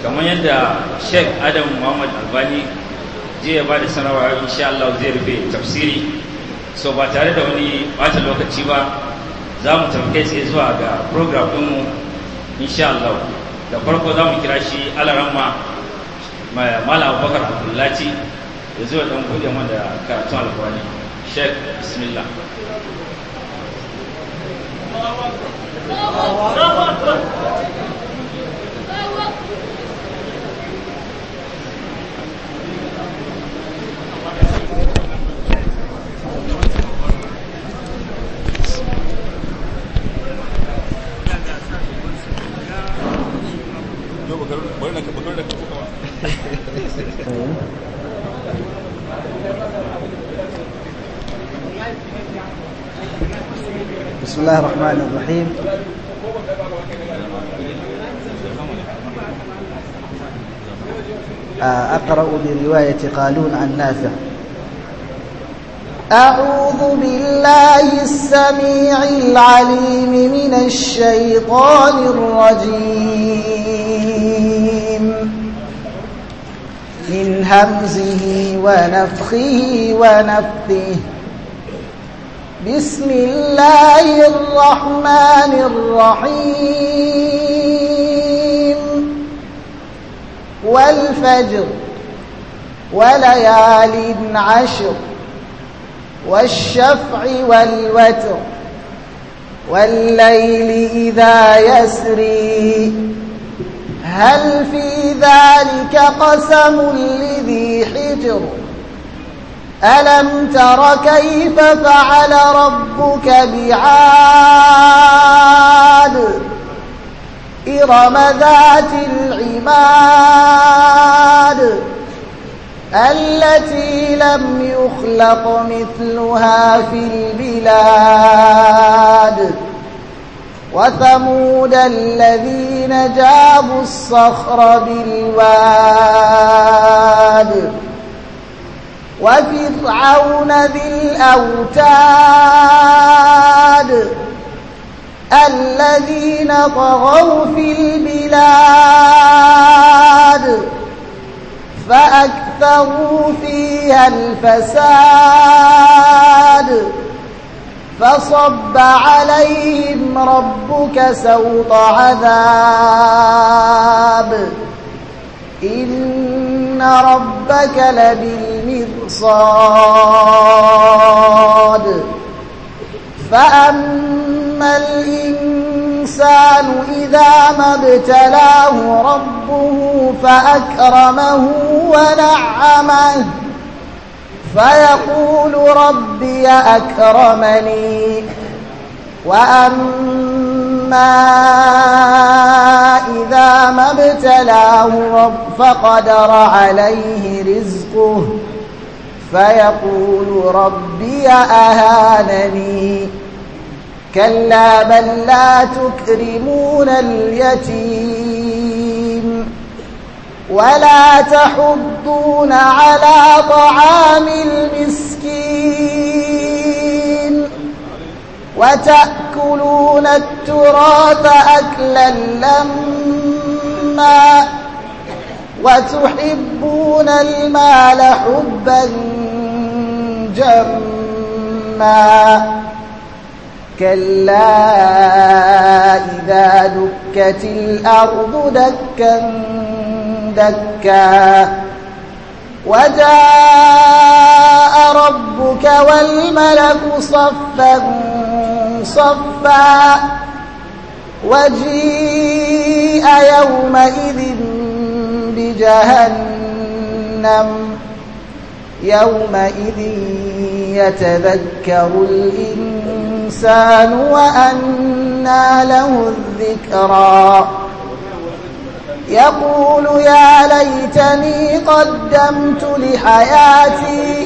kamar yadda Sheikh Adam Muhammad Albani zai ba da sanarwa insha Allah zai rufe tafsiri, so ba tare da wani bata lokaci ba za mu tafi tsaye zuwa ga program ɗinmu insha Allah. Da farko za mu kira shi alaramma Malam Abubakar Abdullahi da zuwa ɗan buɗe mana da karatun alƙur'ani. Sheikh, bismillah. بسم الله الرحمن الرحيم. أقرأ برواية قالون عن نافع. أعوذ بالله السميع العليم من الشيطان الرجيم من همزه ونفخه ونفثه. بسم الله الرحمن الرحيم. والفجر وليال عشر والشفع والوتر والليل إذا يسري هل في ذلك قسم لذي حجر ألم تر كيف فعل ربك بعاد إرم ذات العماد التي لم يخلق مثلها في البلاد وثمود الذين جابوا الصخر بالواد وفرعون ذي الأوتاد الذين طغوا في البلاد فأكثروا فيها الفساد فصب عليهم ربك سوط عذاب إن ربك لبالمرصاد فأما الإنسان إذا ما ابتلاه ربه فأكرمه ونعمه فيقول ربي أكرمني وأما إذا ما ابتلاه فقدر عليه رزقه فيقول ربي أهانني كلا بل لا تكرمون اليتيم ولا تحضون على طعام المسكين وتأكلون التراث أكلا لما وتحبون المال حبا جما كلا إذا دكت الأرض دكا دكا وجاء ربك والملك صفا صفا وجيء يومئذ بجهنم يومئذ يتذكر الإنسان وأنى له الذكرى يقول يا ليتني قدمت لحياتي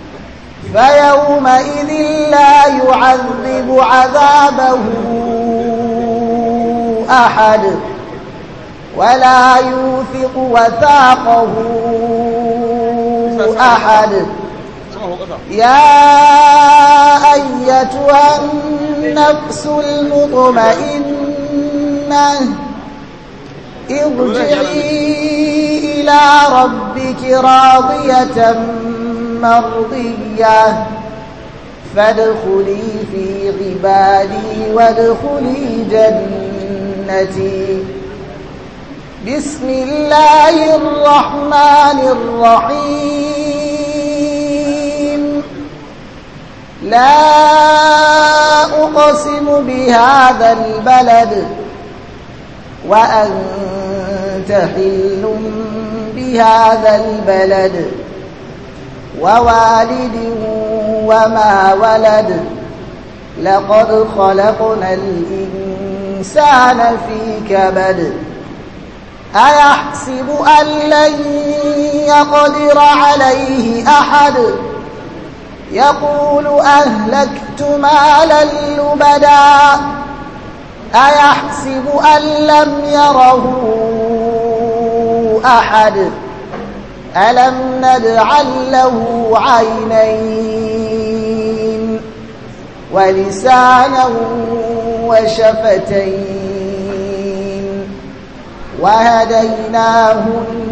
فيومئذ لا يعذب عذابه أحد ولا يوثق وثاقه أحد يا أيتها النفس المطمئنة ارجعي إلى ربك راضية مرضية فادخلي في عبادي وادخلي جنتي. بسم الله الرحمن الرحيم. لا أقسم بهذا البلد وأنت حل بهذا البلد ووالد وما ولد لقد خلقنا الإنسان في كبد أيحسب أن لن يقدر عليه أحد يقول أهلكت مالا لبدا أيحسب أن لم يره أحد ألم نجعل له عينين ولسانا وشفتين وهديناه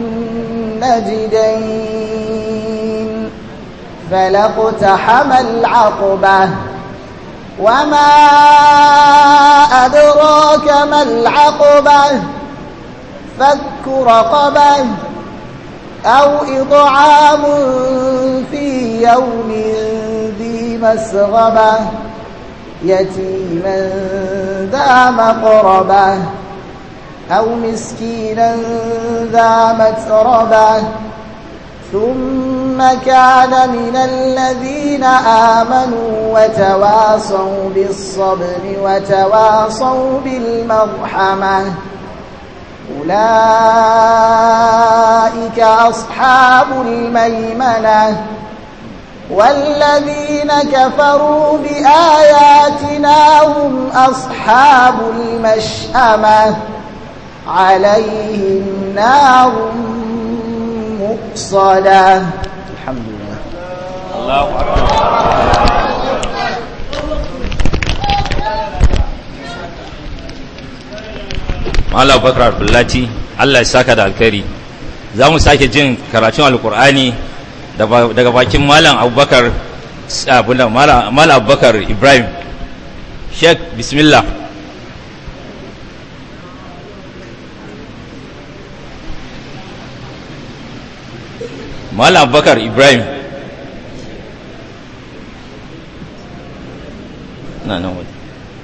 النجدين فلاقتحم العقبة وما أدراك ما العقبة فك رقبة أو إطعام في يوم ذي مسغبة يتيما ذا مقربة أو مسكينا ذا متربة ثم كان من الذين آمنوا وتواصوا بالصبر وتواصوا بالمرحمة أولئك أصحاب الميمنة والذين كفروا بآياتنا هم أصحاب المشأمة عليهم نار مؤصدة. الحمد لله. الله أكبر. Malam Bakar Abdullahi Allah ya saka da alkhairi. Za mu sake jin karatun alkur'ani daga bakin Malam Abubakar Malam Abubakar Ibrahim. Sheikh bismillah. Malam Abubakar Ibrahim. Na nan waje.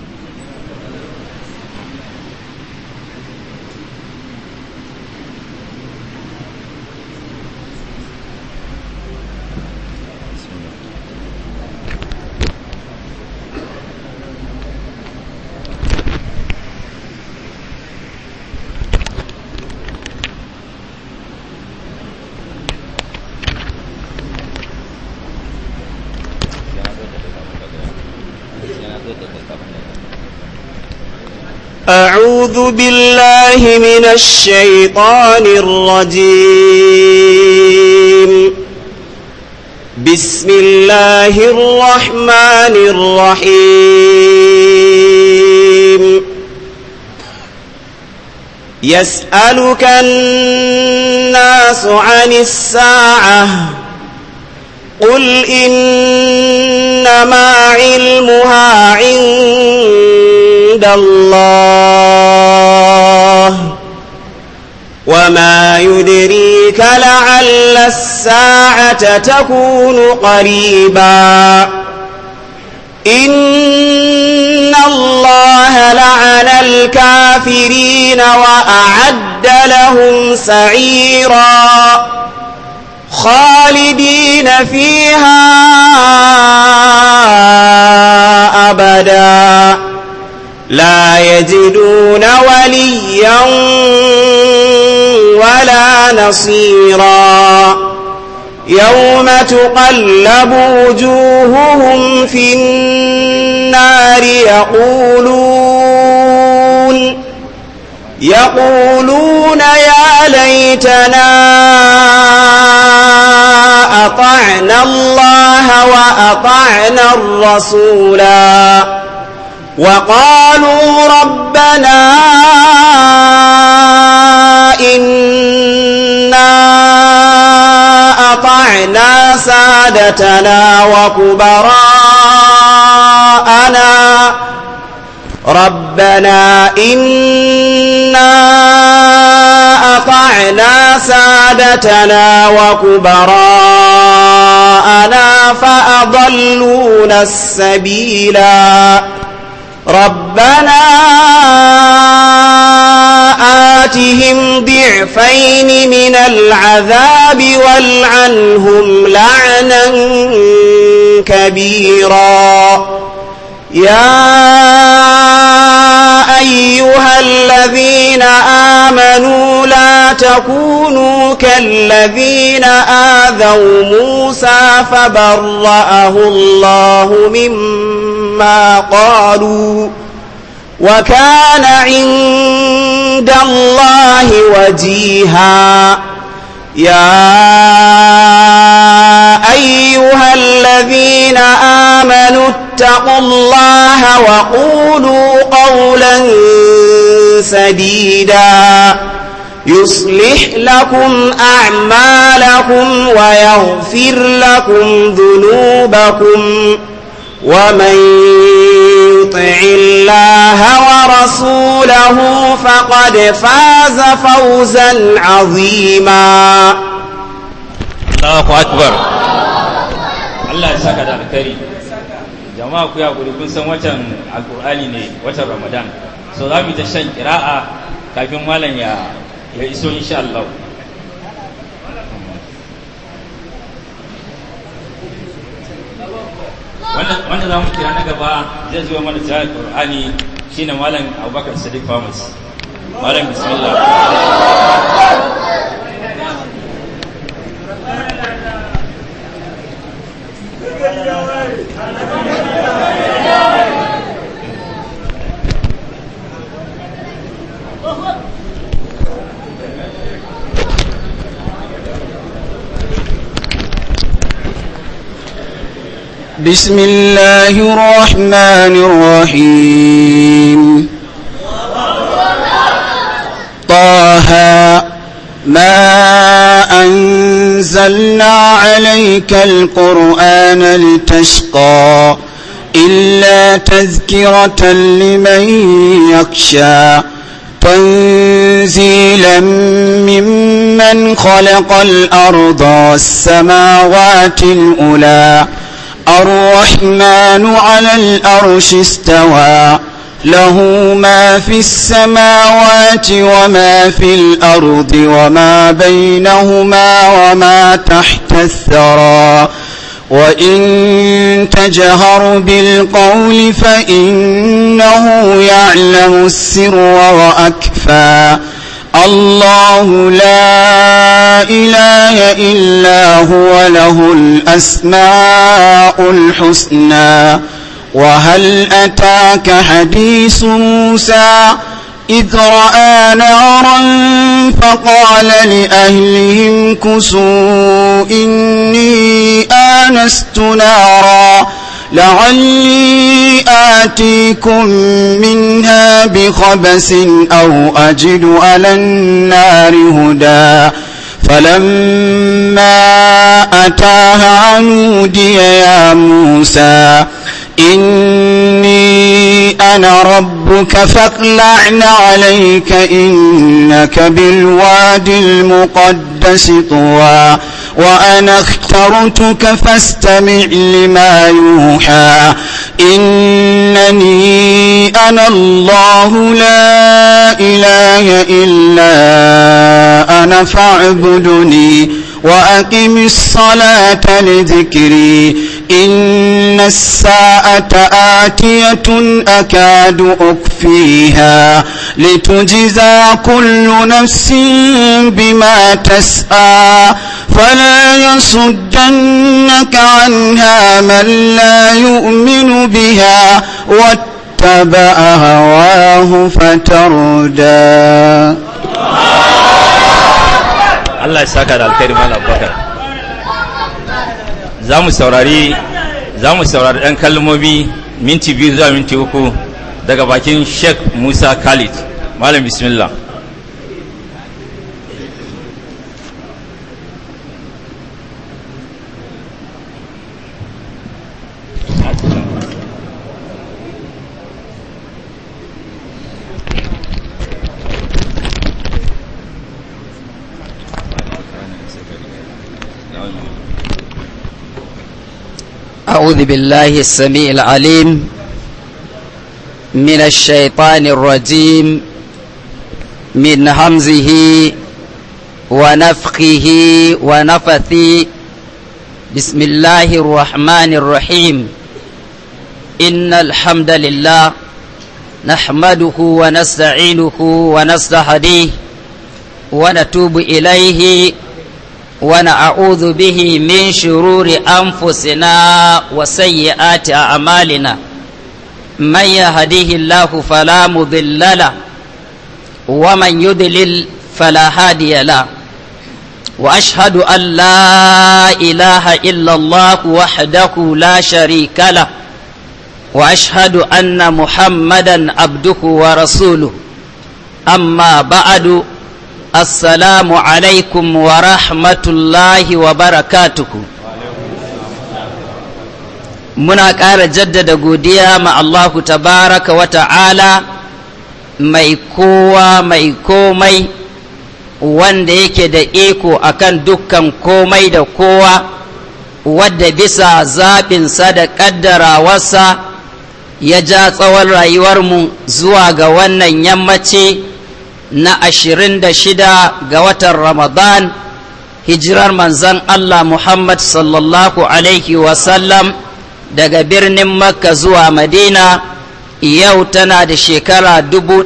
أعوذ بالله من الشيطان الرجيم. بسم الله الرحمن الرحيم. يسألك الناس عن الساعة قل إنما علمها عند الله وما يدريك لعل الساعة تكون قريبا إن الله لعن الكافرين وأعد لهم سعيرا خالدين فيها أبدا لا يجدون وليا ولا نصيرا يوم تقلب وجوههم في النار يقولون يا ليتنا أطعنا الله وأطعنا الرسولا وقالوا ربنا إنا أطعنا سادتنا وكبراءنا فأضلونا السبيلا ربنا آتهم ضعفين من العذاب والعنهم لعنا كبيرا يا أيها الذين آمنوا لا تكونوا كالذين آذوا موسى فبرأه الله مما قالوا وكان عند الله وجيها يا أيها الذين آمنوا اتقوا الله وقولوا قولا سديدا يصلح لكم أعمالكم ويغفر لكم ذنوبكم ومن يطع الله ورسوله فقد فاز فوزا عظيما الله أكبر Allah ya saka da alkhairi jama'a ku ya guri kun san watan alqur'ani ne watan ramadan so za mu ta shan qira'a kafin malam ya iso insha Allah wanda za mu kira na gaba zai zuwa mana ta alqur'ani shine malam Abubakar Sadiq Famas malam bismillah بسم الله الرحمن الرحيم طه ما أنزلنا عليك القرآن لتشقى إلا تذكرة لمن يخشى تنزيلا ممن خلق الأرض والسماوات الأولى الرحمن على الأرش استوى له ما في السماوات وما في الأرض وما بينهما وما تحت الثرى وإن تجهر بالقول فإنه يعلم السر وأكفى الله لا إله إلا هو له الأسماء الحسنى وهل أتاك حديث موسى إذ رأى نارا فقال لأهلهم امكثوا إني آنست نارا لعلي آتيكم منها بخبس أو أجد على النار هدى فلما أتاها نودي يا موسى إني أنا ربك فاخلع عليك إنك بالوادي المقدس طوى وأنا اخترتك فاستمع لما يوحى إنني أنا الله لا إله إلا أنا فاعبدني وأقم الصلاة لذكري إن الساعة آتية أكاد أخفيها لتجزى كل نفس بما تسعى فلا يصدنك عنها من لا يؤمن بها واتبع هواه فتردى Allah ya saka da alkhairi Malam Abubakar za mu saurari ɗan kalmomi minti 2 zuwa minti 3 daga bakin Sheikh Musa Khalid. Malam bismillah. أعوذ بالله السميع العليم من الشيطان الرجيم من همزه ونفخه ونفثه. بسم الله الرحمن الرحيم. إن الحمد لله نحمده ونستعينه ونستهديه ونتوب إليه ونعوذ به من شرور أنفسنا وسيئات أعمالنا. من يهديه الله فلا مضل له ومن يضلل فلا هادي له. وأشهد أن لا إله إلا الله وحده لا شريك له وأشهد أن محمدا عبده ورسوله. أما بعد، السلام عليكم ورحمة الله وبركاته. muna ƙara jaddada godiya ma Allahu tabaraka wa ta'ala mai kowa mai komai, wanda yake da iko akan dukkan komai da kowa, wadda bisa zaɓinsa da ƙaddarawarsa ya ja tsawon rayuwarmu zuwa ga wannan yammaci na 26 ga watan Ramadan, hijirar manzan Allah Muhammad sallallahu alaihi wasallam daga birnin Makka zuwa Madina, yau tana da shekara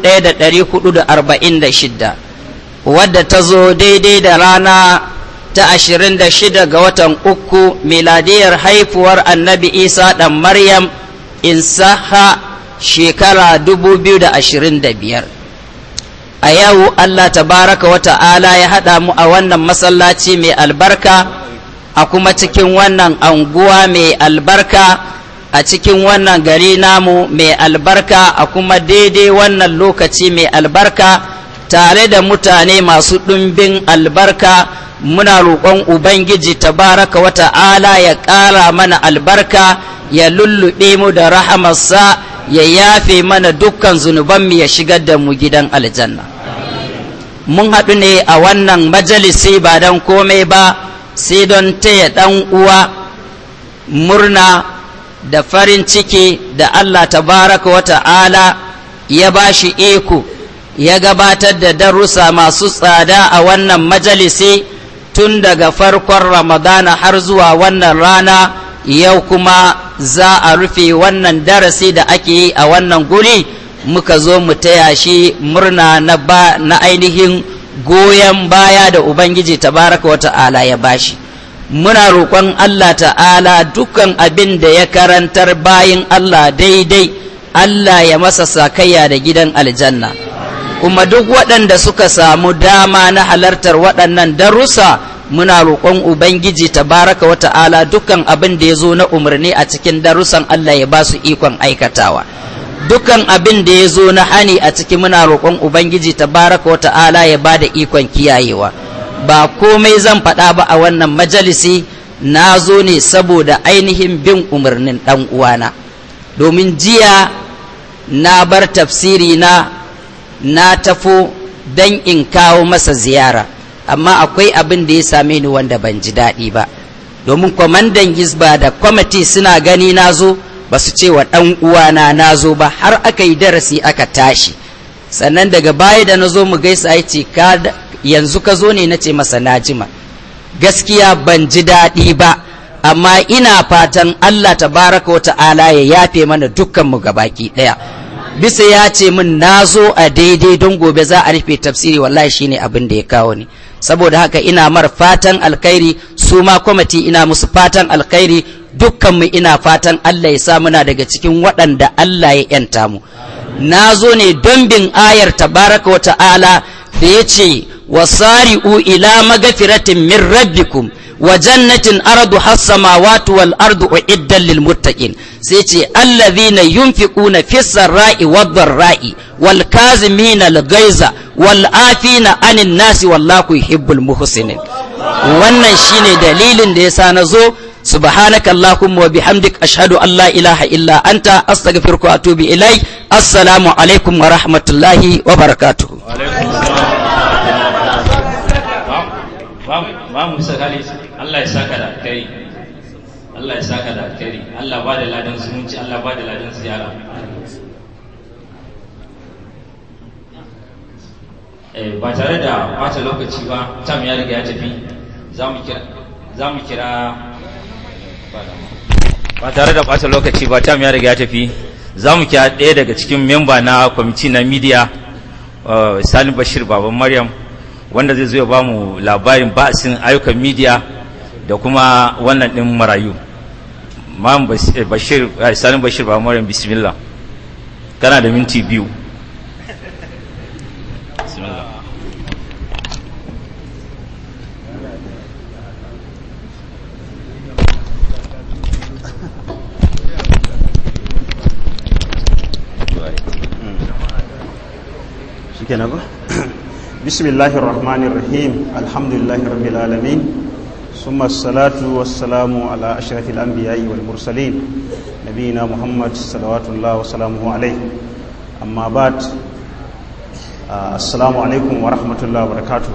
1446, wadda ta zo daidai da rana ta 26 ga watan uku miladiyar haifuwar annabi Isa ɗan Maryam in saha shekara 2025. a yau Allah tabaraka wa ta'ala ya haɗa mu a wannan masallaci mai albarka, a kuma cikin wannan anguwa mai albarka, a cikin wannan gari namu mai albarka, a kuma daidai wannan lokaci mai albarka, tare da mutane masu ɗumbin albarka. Muna roƙon Ubangiji tabaraka wa ta'ala ya ƙara mana albarka, ya lullube mu da rahamarsa, ya yafe mana dukkan zunubanmu, ya shigar da mu gidan aljanna. Mun haɗu ne a wannan majalisi ba don komai ba, sai don taya ɗan uwa murna da farin ciki da Allah tabaraka wa ta'ala ya ba shi iko ya gabatar da darussa masu tsada a wannan majalisi tun daga farkon Ramadana har zuwa wannan rana. Yau kuma za a rufe wannan darasi da ake yi a wannan guri, muka zo mu taya shi murna na ainihin goyon baya da Ubangiji tabaraka wa ta'ala ya bashi. Muna roƙon Allah ta'ala dukkan abin da ya karantar bayin Allah daidai, Allah ya masa sakayya da gidan aljanna. Kuma duk waɗanda suka samu dama na halartar waɗannan darussa, muna roƙon Ubangiji tabaraka wa ta'ala dukkan abin da ya zo na umarni a cikin darussan Allah ya ba su ikon aikatawa. Dukkan abin da ya zo na hani a ciki, muna roƙon Ubangiji tabaraka wa ta'ala ya ba da ikon kiyayewa. Ba komai zan faɗa ba a wannan majalisi, na zo ne saboda ainihin bin umarnin ɗan uwana, domin jiya na bar tafsiri na tafo don in kawo masa ziyara, amma akwai abin da ya same ni wanda ban ji daɗi ba, domin kwamandan Hizba da kwamiti suna gani na zo, ba su ce wa ɗan uwana na zo ba, har aka yi darasi aka tashi. Sannan daga baya da na zo mu gaisa, ya ce yanzu ka zo ne? na ce masa na jima. Gaskiya ban ji daɗi ba, amma ina fatan Allah tabaraka wa ta'ala ya yafe mana dukkanmu gabaki ɗaya. Bisa ya ce min na zo a daidai don gobe za a rufe tafsiri, wallahi shine abin da ya kawo ni. Saboda haka ina mar fatan alkhairi, su ma kwamiti ina musu fatan alkhairi, dukkanmu ina fatan Allah ya sa muna daga cikin waɗanda Allah ya yanta mu. Na zo ne don bin ayar tabaraka wa ta'ala da ya ce wasari'u ila magfiratin min rabbikum wa jannatin arduha as-samawati wal ardu uiddat lil muttaqin sai ce allazina yunfiquna fis sarra'i wad dharra'i wal kazimina al ghaiza wal afina anin nasi wallahu yuhibbul muhsinin. Wannan shine dalilin da yasa nazo. subhanaka allahumma wa bihamdik ashhadu an la ilaha illa anta astaghfiruka wa atubu ilaik. Assalamu alaikum wa rahmatullahi wa barakatuh. Mamu sakali Allah ya saka da alkhairi, Allah ya saka da alkhairi, Allah ba da ladan zumunci, Allah ba da ladan ziyara. Ba tare da bata lokaci ba, tam ya riga ya tafi, za mu kira ba tare da bata lokaci ba, tam ya riga ya tafi, za mu kira ɗaya daga cikin memba na kwamiti na media, Salim Bashir Baban Maryam, wanda zai zo ya ba mu labarin ba'asin ayyukan media da kuma wannan ɗin marayu. Salim Bashir Baban Maryam, bismillah, kana da minti 2. bismillahir rahmanir rahim alhamdulillahi rabbil alamin summa salatu wassalamu ala ashrafil anbiya'i wal mursalin nabiyina muhammad salawatullahi wa salamuhu alayhi amma ba'd. Assalamu alaikum wa rahmatullahi wa barakatuh.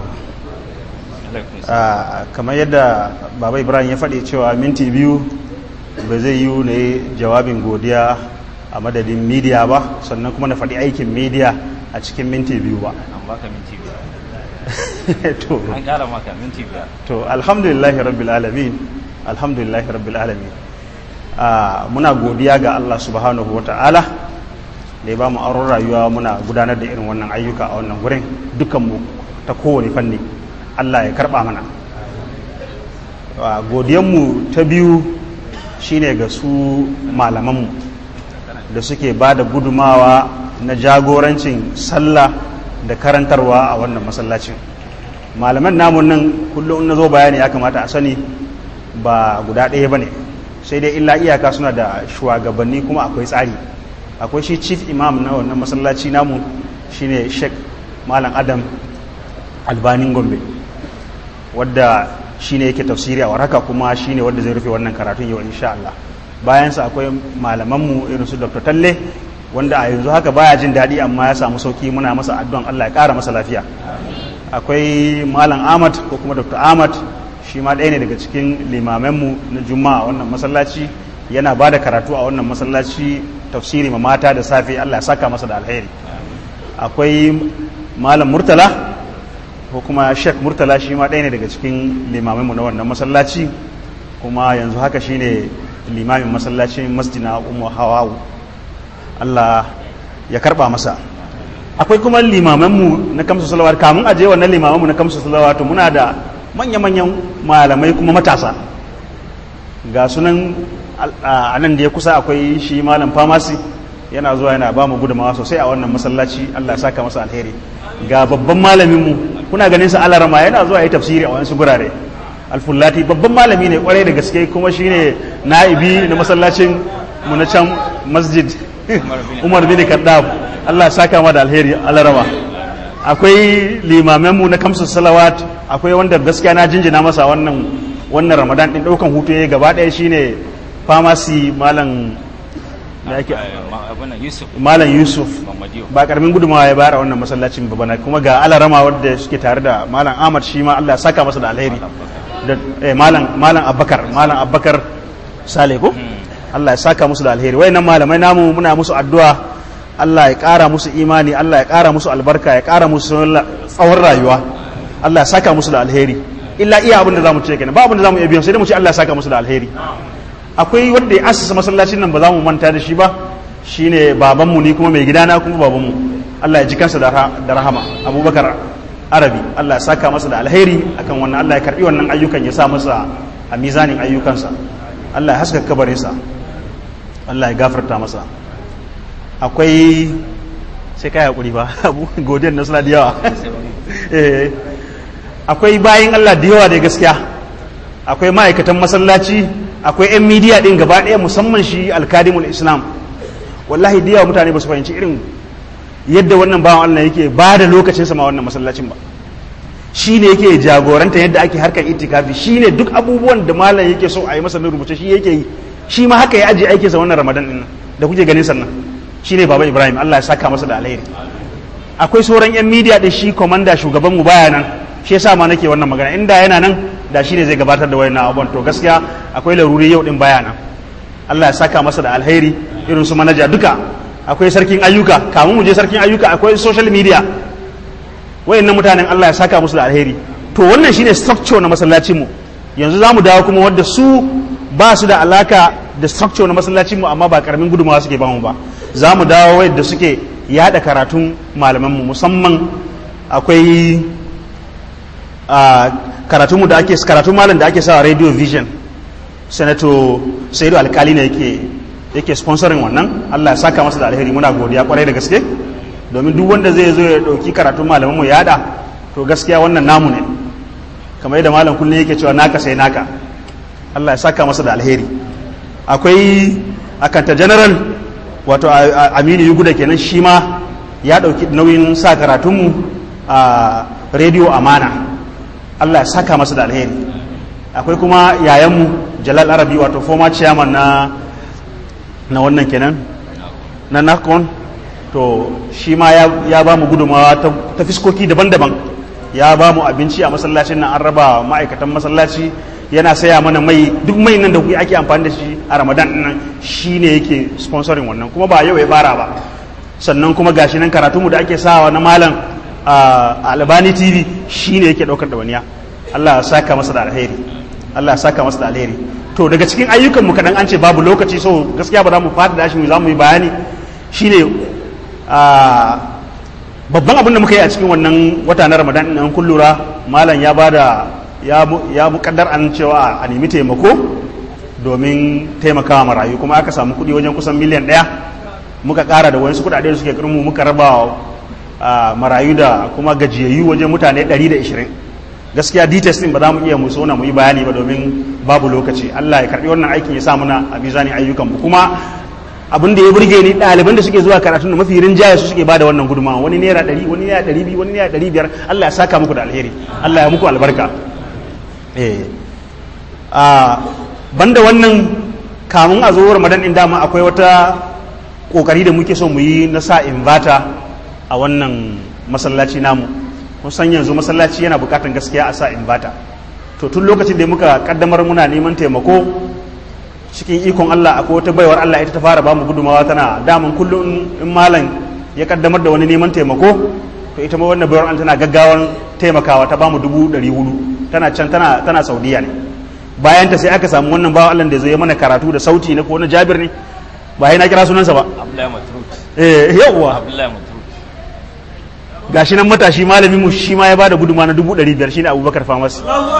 Kamar yadda baba Ibrahim ya faɗi cewa minti 2 ba zai yi ne jawabin godiya a madadin media ba, sannan kuma na faɗi aikin media a cikin minti 2 ba. An baka minti 5. To an ƙara maka minti 5. To alhamdulillahi rabbil alamin, alhamdulillahi rabbil alamin. Muna godiya ga Allah subhanahu wata'ala da ya ba mu auren rayuwa muna gudanar da irin wannan ayyuka a wannan gurin dukkanmu ta kowane fanni. Allah ya karɓa mana. Godiyanmu ta biyu shine ga su malamanmu da suke ba da gudumawa na jagorancin sallah da karantarwa a wannan masallacin. Malaman namun nan kullum na zo bayani ya kamata a sani ba guda ɗaya ba ne, sai dai illa iyaka suna da shugabanni kuma akwai tsari. Akwai shi chief imam na wannan masallaci namu shine Sheikh Malam Adam Albanin Gombe, wadda shine yake tafsiri a warhaka kuma shine wadda zai rufe wannan karatun yau insha Allah. Bayansa akwai malamanmu irin su Dr. Talle, wanda a yanzu haka baya jin daɗi amma ya samu sauki, muna masa addu'an Allah ya ƙara masa lafiya. Akwai Malam Ahmad ko kuma Dr. Ahmad, shi ma ɗaya ne daga cikin limamenmu na Juma'a a wannan masallaci, yana ba da karatu a wannan masallaci, tafsiri ma mata da safe. Allah ya saka masa da alheri. Akwai Malam Murtala ko kuma Sheikh Murtala, shi ma ɗaya ne daga cikin limamenmu na wannan masallaci, kuma yanzu haka shine limamin masallacin Masjidina Ummu Hawawu. Allah ya karba masa. Akwai kuma limamanmu na kamsu salawat. Kamun aje wannan limamanmu na kamsu salawat muna da manya-manyan malamai kuma matasa. Ga sunan a nan da ya kusa akwai shi Malam Famasi, yana zuwa yana ba mu gudunmawa sosai a wannan masallaci. Allah ya saka masa alheri. Ga babban malaminmu, kuna ganin sa Alarama, yana zuwa yi tafsiri a wasu gurare. Alfullati babban malami ne kwarai da gaske, kuma shine na'ibi na masallacin mu na can Masjid Umar bin Kaddab. Allah ya saka ma da alheri Alarama. Akwai limamenmu na kamsu salawat, akwai wanda gaskiya na jinjina masa wannan Ramadan din daukan hutu yayi gaba daya, shine Famasi Malam Yusuf. Ba karamin gudunmawa ya bayar a wannan masallacin ba bana, kuma ga Alarama wanda suke tare da Malam Ahmad, shi ma Allah ya saka masa da alheri. Da Malam Abbakar Sale ko? Allah ya saka musu da alheri. Wayannan malamai namu muna musu addu'a, Allah ya ƙara musu imani, Allah ya ƙara musu albarka, ya ƙara musu tsawon rayuwa. Allah ya saka musu da alheri. Illa iya abin da zamu ce kenan, ba abin da zamu iya biyan, sai dai mu ce Allah ya saka musu da alheri. Akwai wanda ya assasa masallacin nan, ba za mu manta da shi ba, shine babanmu ni kuma mai gidana kuma babanmu. Allah ya ji kansa da rahama, Abubakar Arabi. Allah ya saka masa da alheri akan wannan. Allah ya karbi wannan ayyukan, ya sa masa a mizanin ayyukansa. Allah ya haska kabarinsa, Allah ya gafarta masa. Akwai sai kai hakuri ba, abu godiyar na suna da yawa. akwai bayin Allah da yawa da gaskiya, akwai ma'aikatan masallaci, akwai 'yan midiya ɗin gaba ɗaya, musamman shi alkadimul islam. Wallahi da yawa mutane ba su fahimci irin yadda wannan bawan Allah yake ba da lokacin sama wannan masallacin ba. Shi ne yake jagoranta yadda ake harkar itikafi, shi ne duk abubuwan da malam yake so a yi masa rubuce shi yake yi, shi ma haka ya ajiye aikinsa wannan ramadan ɗin da kuke ganin sannan. Shi ne baba Ibrahim, Allah ya saka masa da alheri. Akwai sauran 'yan midiya da shi komanda shugabanmu baya nan, shi yasa ma nake wannan magana, inda yana nan da shi ne zai gabatar da wayannan abubuwan. To gaskiya akwai laruri yau din baya nan, Allah ya saka masa da alheri. Irin su manaja duka, akwai sarkin ayyuka, kamun mu je sarkin ayyuka akwai social media, wayannan mutanen Allah ya saka musu da alheri. To wannan shine structure na masallacin mu. Yanzu zamu dawo kuma wanda su ba su da alaka da structure na masallacin mu, amma ba karamin gudumawa suke ba mu ba. Zamu dawo yadda suke yada karatun malaman mu, musamman akwai karatun malam da ake sawa Radio Vision. Senator Saidu Alkali ne yake sponsoring wannan. Allah ya saka masa da alheri, muna godiya kwarai da gaske, domin duk wanda zai zo ya dauki karatun malaman mu yada, to gaskiya wannan namu ne, kamar yadda malam kullum yake cewa naka sai naka. Allah ya saka masa da alheri. Akwai akanta general, wato Aminu Yuguda kenan, shi ma ya dauki nauyin sa karatun mu a Radio Amana. Allah ya saka masa da alheri. Akwai kuma yayanmu Jalal Arabi, wato former chairman na wannan kenan na NACON. To shi ma ya ba mu gudumawa ta fiskoki daban-daban, ya ba mu abinci a masallacin nan, an raba ma'aikatan masallaci, yana saya mana mai, duk mai nan da kuke ake amfani da shi a Ramadan nan shi ne yake sponsoring wannan, kuma ba yau ya fara ba. Sannan kuma gashi nan karatunmu da ake sawa na malam a Albani TV shi ne yake ɗaukar ɗawainiya. Allah ya saka masa da alheri, Allah ya saka masa da alheri. To daga cikin ayyukanmu kaɗan, an ce babu lokaci, so gaskiya ba za mu fata da shi, za mu yi bayani. Shine babban abin da muka yi a cikin wannan wata na Ramadan ɗin, an kun lura malam ya bada ya muƙaddar an cewa a nemi taimako domin taimakawa marayu, kuma aka samu kuɗi wajen kusan miliyan 1. Muka ƙara da wasu kuɗaɗe da suke ƙarmu, muka raba marayu da kuma gajiyayyu wajen mutane 120. Gaskiya details din ba za mu iya mu sona mu yi bayani ba domin babu lokaci. Allah ya karbi wannan aikin ya sa muna a mizanin ayyukan mu. Kuma abin da ya burge ni, ɗaliban da suke zuwa karatun da mafi rinjaye su suke bada wannan gudunmawa, wani naira 100, wani naira 200, wani naira 500. Allah ya saka muku da alheri, Allah ya muku albarka. Banda wannan, kamun a zo Ramadan din dama akwai wata kokari da muke so mu yi na sa inverter a wannan masallaci namu. Kun san yanzu masallaci yana bukatan gaskiya a sa inverter. To tun lokacin da muka kaddamar muna neman taimako, cikin ikon Allah akwai wata baiwar Allah ita ta fara bamu gudumawa. Tana daman kullum in malam ya kaddamar da wani neman taimako, to ita ma wannan baiwar Allah tana gaggawan taimakawa, ta bamu 400. Tana can tana Saudiya ne. Bayan ta sai aka samu wannan bawan Allah da zai mana karatu da sauti na ko na Jabir ne, ba yana kira sunansa ba, Abdullahi Matrut. Yawwa Abdullahi Matrut. Gashi nan matashi malamin mu shi ma ya bada guduma na 500. Shine Abubakar Famas.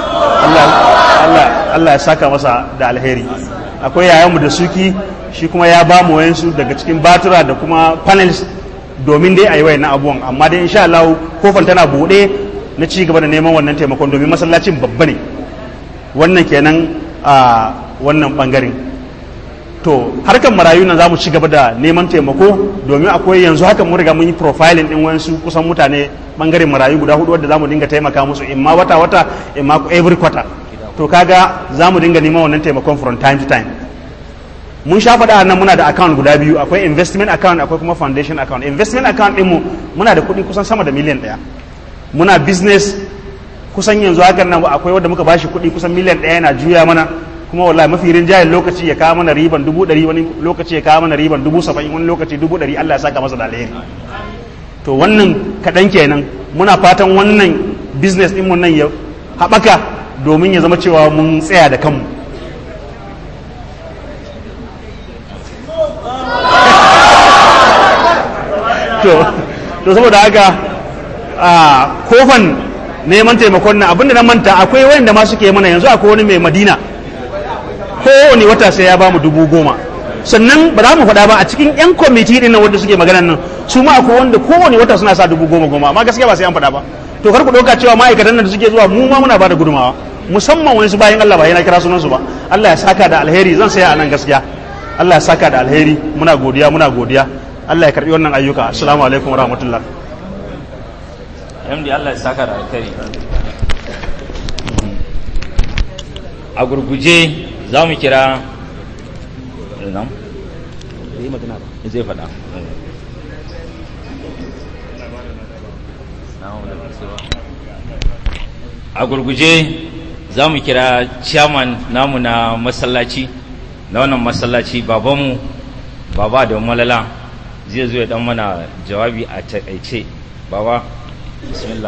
Allah ya saka masa da alheri. Akwai yayanmu da suki, shi kuma ya ba mu wayansu daga cikin batura da kuma panels domin dai a yi wayannan abubuwan. Amma dai insha Allah kofar tana buɗe na ci gaba da neman wannan taimakon, domin masallacin babba ne. Wannan kenan a wannan bangaren. To harkar marayu nan za mu ci gaba da neman taimako, domin akwai yanzu haka mun riga mun yi profiling din wayansu kusan mutane bangaren marayu guda 4 wadda za mu dinga taimaka musu, imma wata imma every quarter. To kaga za mu dinga neman wannan taimakon from time to time. Mun sha faɗa nan muna da account guda biyu, akwai investment account akwai kuma foundation account. Investment account ɗinmu muna da kuɗi kusan sama da miliyan 1. Muna business kusan yanzu hakan nan akwai wanda muka bashi kuɗi kusan miliyan 1 yana juya mana, kuma wallahi mafi rinjayen lokaci ya kawo mana riban 100,000, wani lokaci ya kawo mana riban 70,000, wani lokaci 100,000. Allah ya saka masa da alheri. To wannan kaɗan kenan. Muna fatan wannan business ɗin mun nan ya haɓaka domin ya zama cewa mun tsaya da kanmu. To saboda haka kofan neman taimakon nan, abinda na manta akwai wanda ma suke mana yanzu. Akwai wani mai Madina, kowane wata sai ya bamu 10,000. Sannan ba za mu faɗa ba, a cikin 'yan kwamiti ɗin nan wanda suke maganan nan, su ma akwai wanda kowane wata suna sa 10,000, amma gaskiya ba sai an faɗa ba. to kar ku ɗauka cewa ma'aikatan nan da suke zuwa mu ma muna bada gudumawa, musamman wani su bayan Allah ba yana kira sunansu ba. Allah ya saka da alheri, zan saya a nan gaskiya. Allah ya saka da alheri, muna godiya. Allah ya karbi wannan ayyuka. Assalamu alaikum wa rahmatullah. MD Allah ya saka da alheri. A gurguje za mu kira zai faɗa. A gurguje za mu kira chairman namu na masallaci, na wannan masallaci, babanmu baba da malala zai zo ya dan mana jawabi a takaice. Baba bismillah.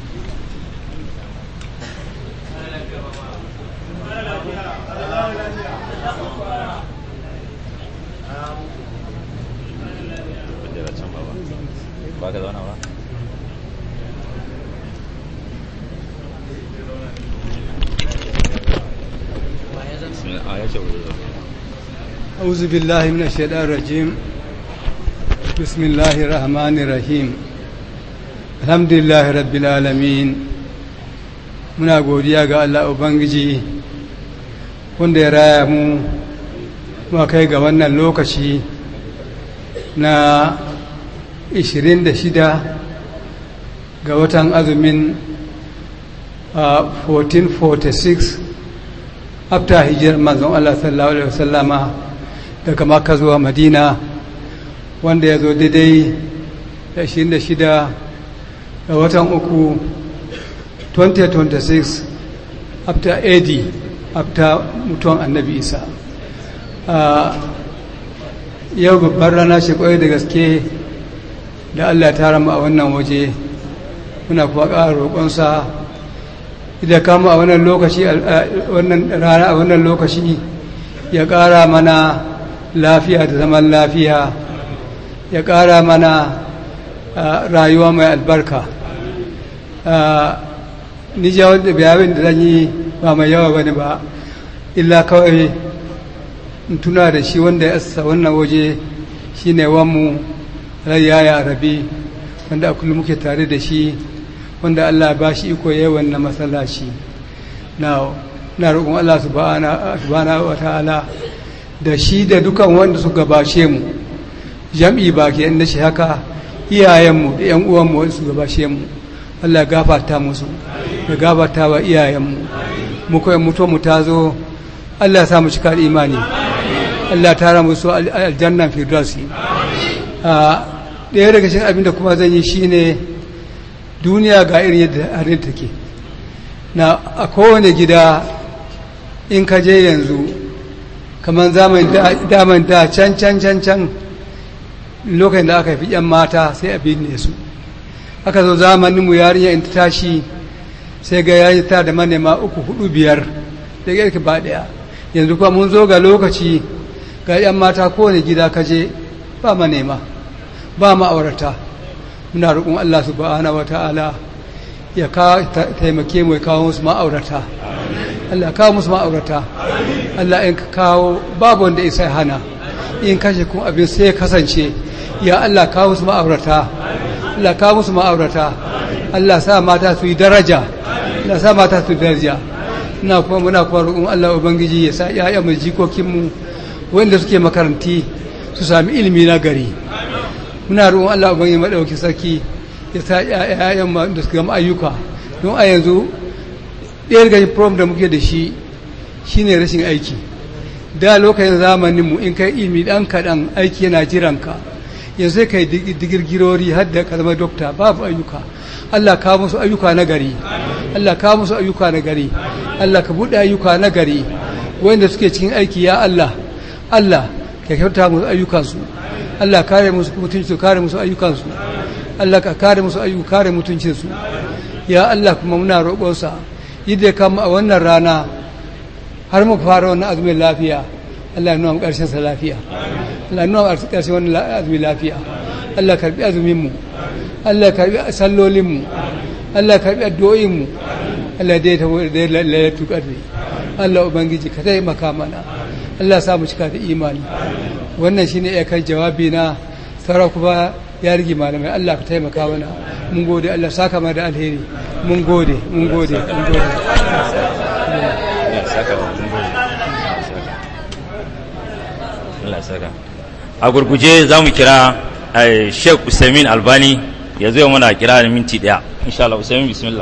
ba ka zauna ba. أعوذ بالله من الشيطان الرجيم بسم الله الرحمن الرحيم الحمد لله رب العالمين. muna godiya ga Allah Ubangiji wanda ya raya mu muka kai ga wannan lokaci na 26 ga watan azumin 1446 after hijirar manzon Allah sallallahu alaihi wasallama daga Makka zuwa Madina, wanda ya zo daidai da 26 ga watan 3 2026 after AD, after mutuwan annabi Isa. Yau babbar rana ce kwaye da gaske da Allah ya tara mu a wannan waje, muna kuwa ƙara roƙonsa idan kama a wannan lokaci, wannan rana, a wannan lokaci ya ƙara mana lafiya da zaman lafiya, ya ƙara mana rayuwa mai albarka. Ni jawon da bayanin da zan yi ba mai yawa bane ba, illa kawai tuna da shi wanda ya asa wannan waje shi ne wanmu Yaya Arabi, wanda a kullum muke tare da shi, wanda Allah ba shi iko yayi wannan masallaci. Na roƙon Allah subhanahu wa ta'ala da shi da dukan wanda suka bashe mu, jam'i ba ke inda shi haka, iyayenmu da ‘yan uwanmu wanda suka bashe mu, Allah gafarta musu, da gafarta wa iyayenmu. Mu kawai mu ta zo, Allah ya sa mu cika da imani, Allah ta ra musu aljannan firdausi. Ɗaya daga cikin abin da kuma zan yi shi ne, duniya ga irin yadda harin take. Na a kowane gida in ka je yanzu, kamar daman da can lokacin da aka fi ‘yan mata sai a binne su. Aka zo zamaninmu yarinya in ta tashi sai ga yayi ta da manema 3, 4, 5 da yake ba ɗaya. Yanzu kuma mun zo ga lokaci ga ‘yan mata kowane gida ka je ba manema, ba ma'aurata. Muna roƙon Allah subhanahu wa ta'ala ya taimake mu ya kawo musu ma'aurata. Allah kawo musu ma'aurata. Allah in ka kawo babu wanda isa hana, in kashe kun abin sai ya kasance. Ya Allah kawo musu ma'aurata, Allah kawo musu ma'aurata. Allah sa mata su yi daraja, Allah sa mata su yi daraja. Muna kuma roƙon Allah Ubangiji ya sa ƴaƴan mu jikokin mu wanda suke makaranti su sami ilimi na gari. Muna roƙon Allah Ubangiji madauki sarki ya sa ƴaƴan mu da suka gama ayyuka, don a yanzu ɗaya daga problem da muke da shi shine rashin aiki. Da lokacin zamaninmu in kai ilimi ɗan kaɗan aiki yana jiranka, yanzu sai kai digirgirori har da ka zama dokta, babu ayyuka. Allah ka musu ayyuka na gari, Allah ka musu ayyuka na gari, Allah ka buɗe ayyuka na gari wanda suke cikin aiki. Ya Allah, Allah ka kyauta musu ayyukansu, Allah kare musu mutuncinsu, kare musu ayyukansu, Allah ka kare musu ayyuka, kare mutuncinsu. Ya Allah kuma muna roƙonsa yadda kama a wannan rana har muka fara wannan azumin lafiya, Allah ya nuna mu ƙarshen sa lafiya, Allah ya nuna mu ƙarshen wannan azumin lafiya. Allah karbi azumin mu, Allah karbi sallolin mu, Allah karbi addu'o'in mu, Allah dai ta da lailatul qadri. Allah ubangiji ka taimaka mana, Allah sa mu cika da imani. Wannan shine ya kai jawabi na, sauran kuma ya rige malamai Allah ka taimaka mana mun gode Allah saka mana da alheri mun gode a gurguje za mu kira Sheikh Usaimin Albani ya zo mana kira da minti daya insha Allah. Usaimin, bismillah.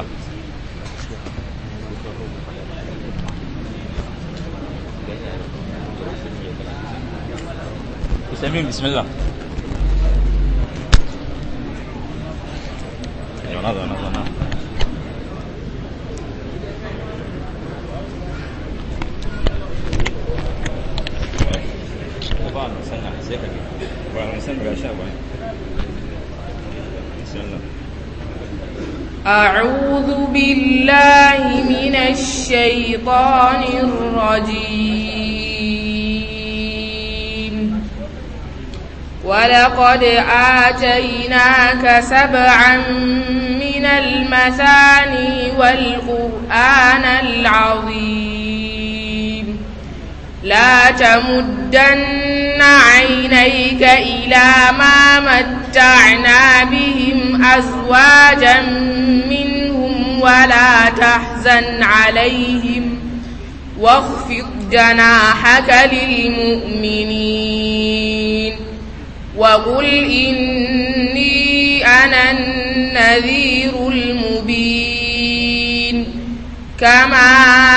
Usaimin, bismillah. Zauna. أعوذ بالله من الشيطان الرجيم ولقد آتيناك 7 من المثاني والقرآن العظيم لا تمدن عينيك إلى ما متعنا بهم أزواجا منهم ولا تحزن عليهم واخفض جناحك للمؤمنين وقل إني أنا النذير المبين كما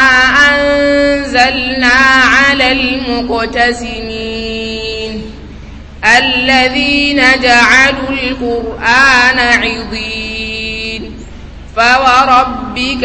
أنزلنا على المقتسمين الذين جعلوا القرآن عضين فوربك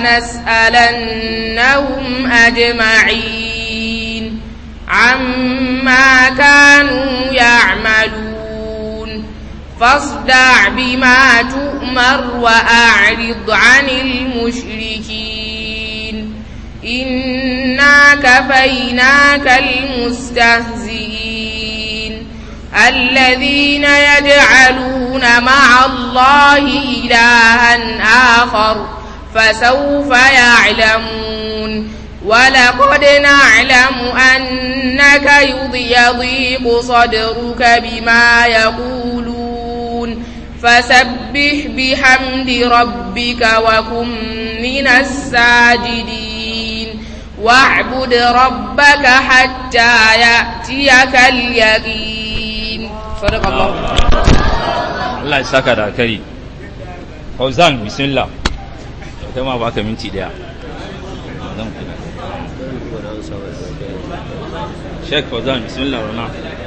لنسألنهم أجمعين عما كانوا يعملون فاصدع بما تؤمر وأعرض عن المشركين إنا كفيناك المستهزئين الذين يجعلون مع الله إلها آخر فسوف يعلمون ولقد نعلم أنك يضيق صدرك بما يقولون فسبح بحمد ربك وكن من الساجدين واعبد ربك حتى يأتيك اليقين. صدق الله. Allah ya saka da kari. Fauzan, bismillah. Kai ma baka minti daya. Sheikh Fauzan, bismillah rana.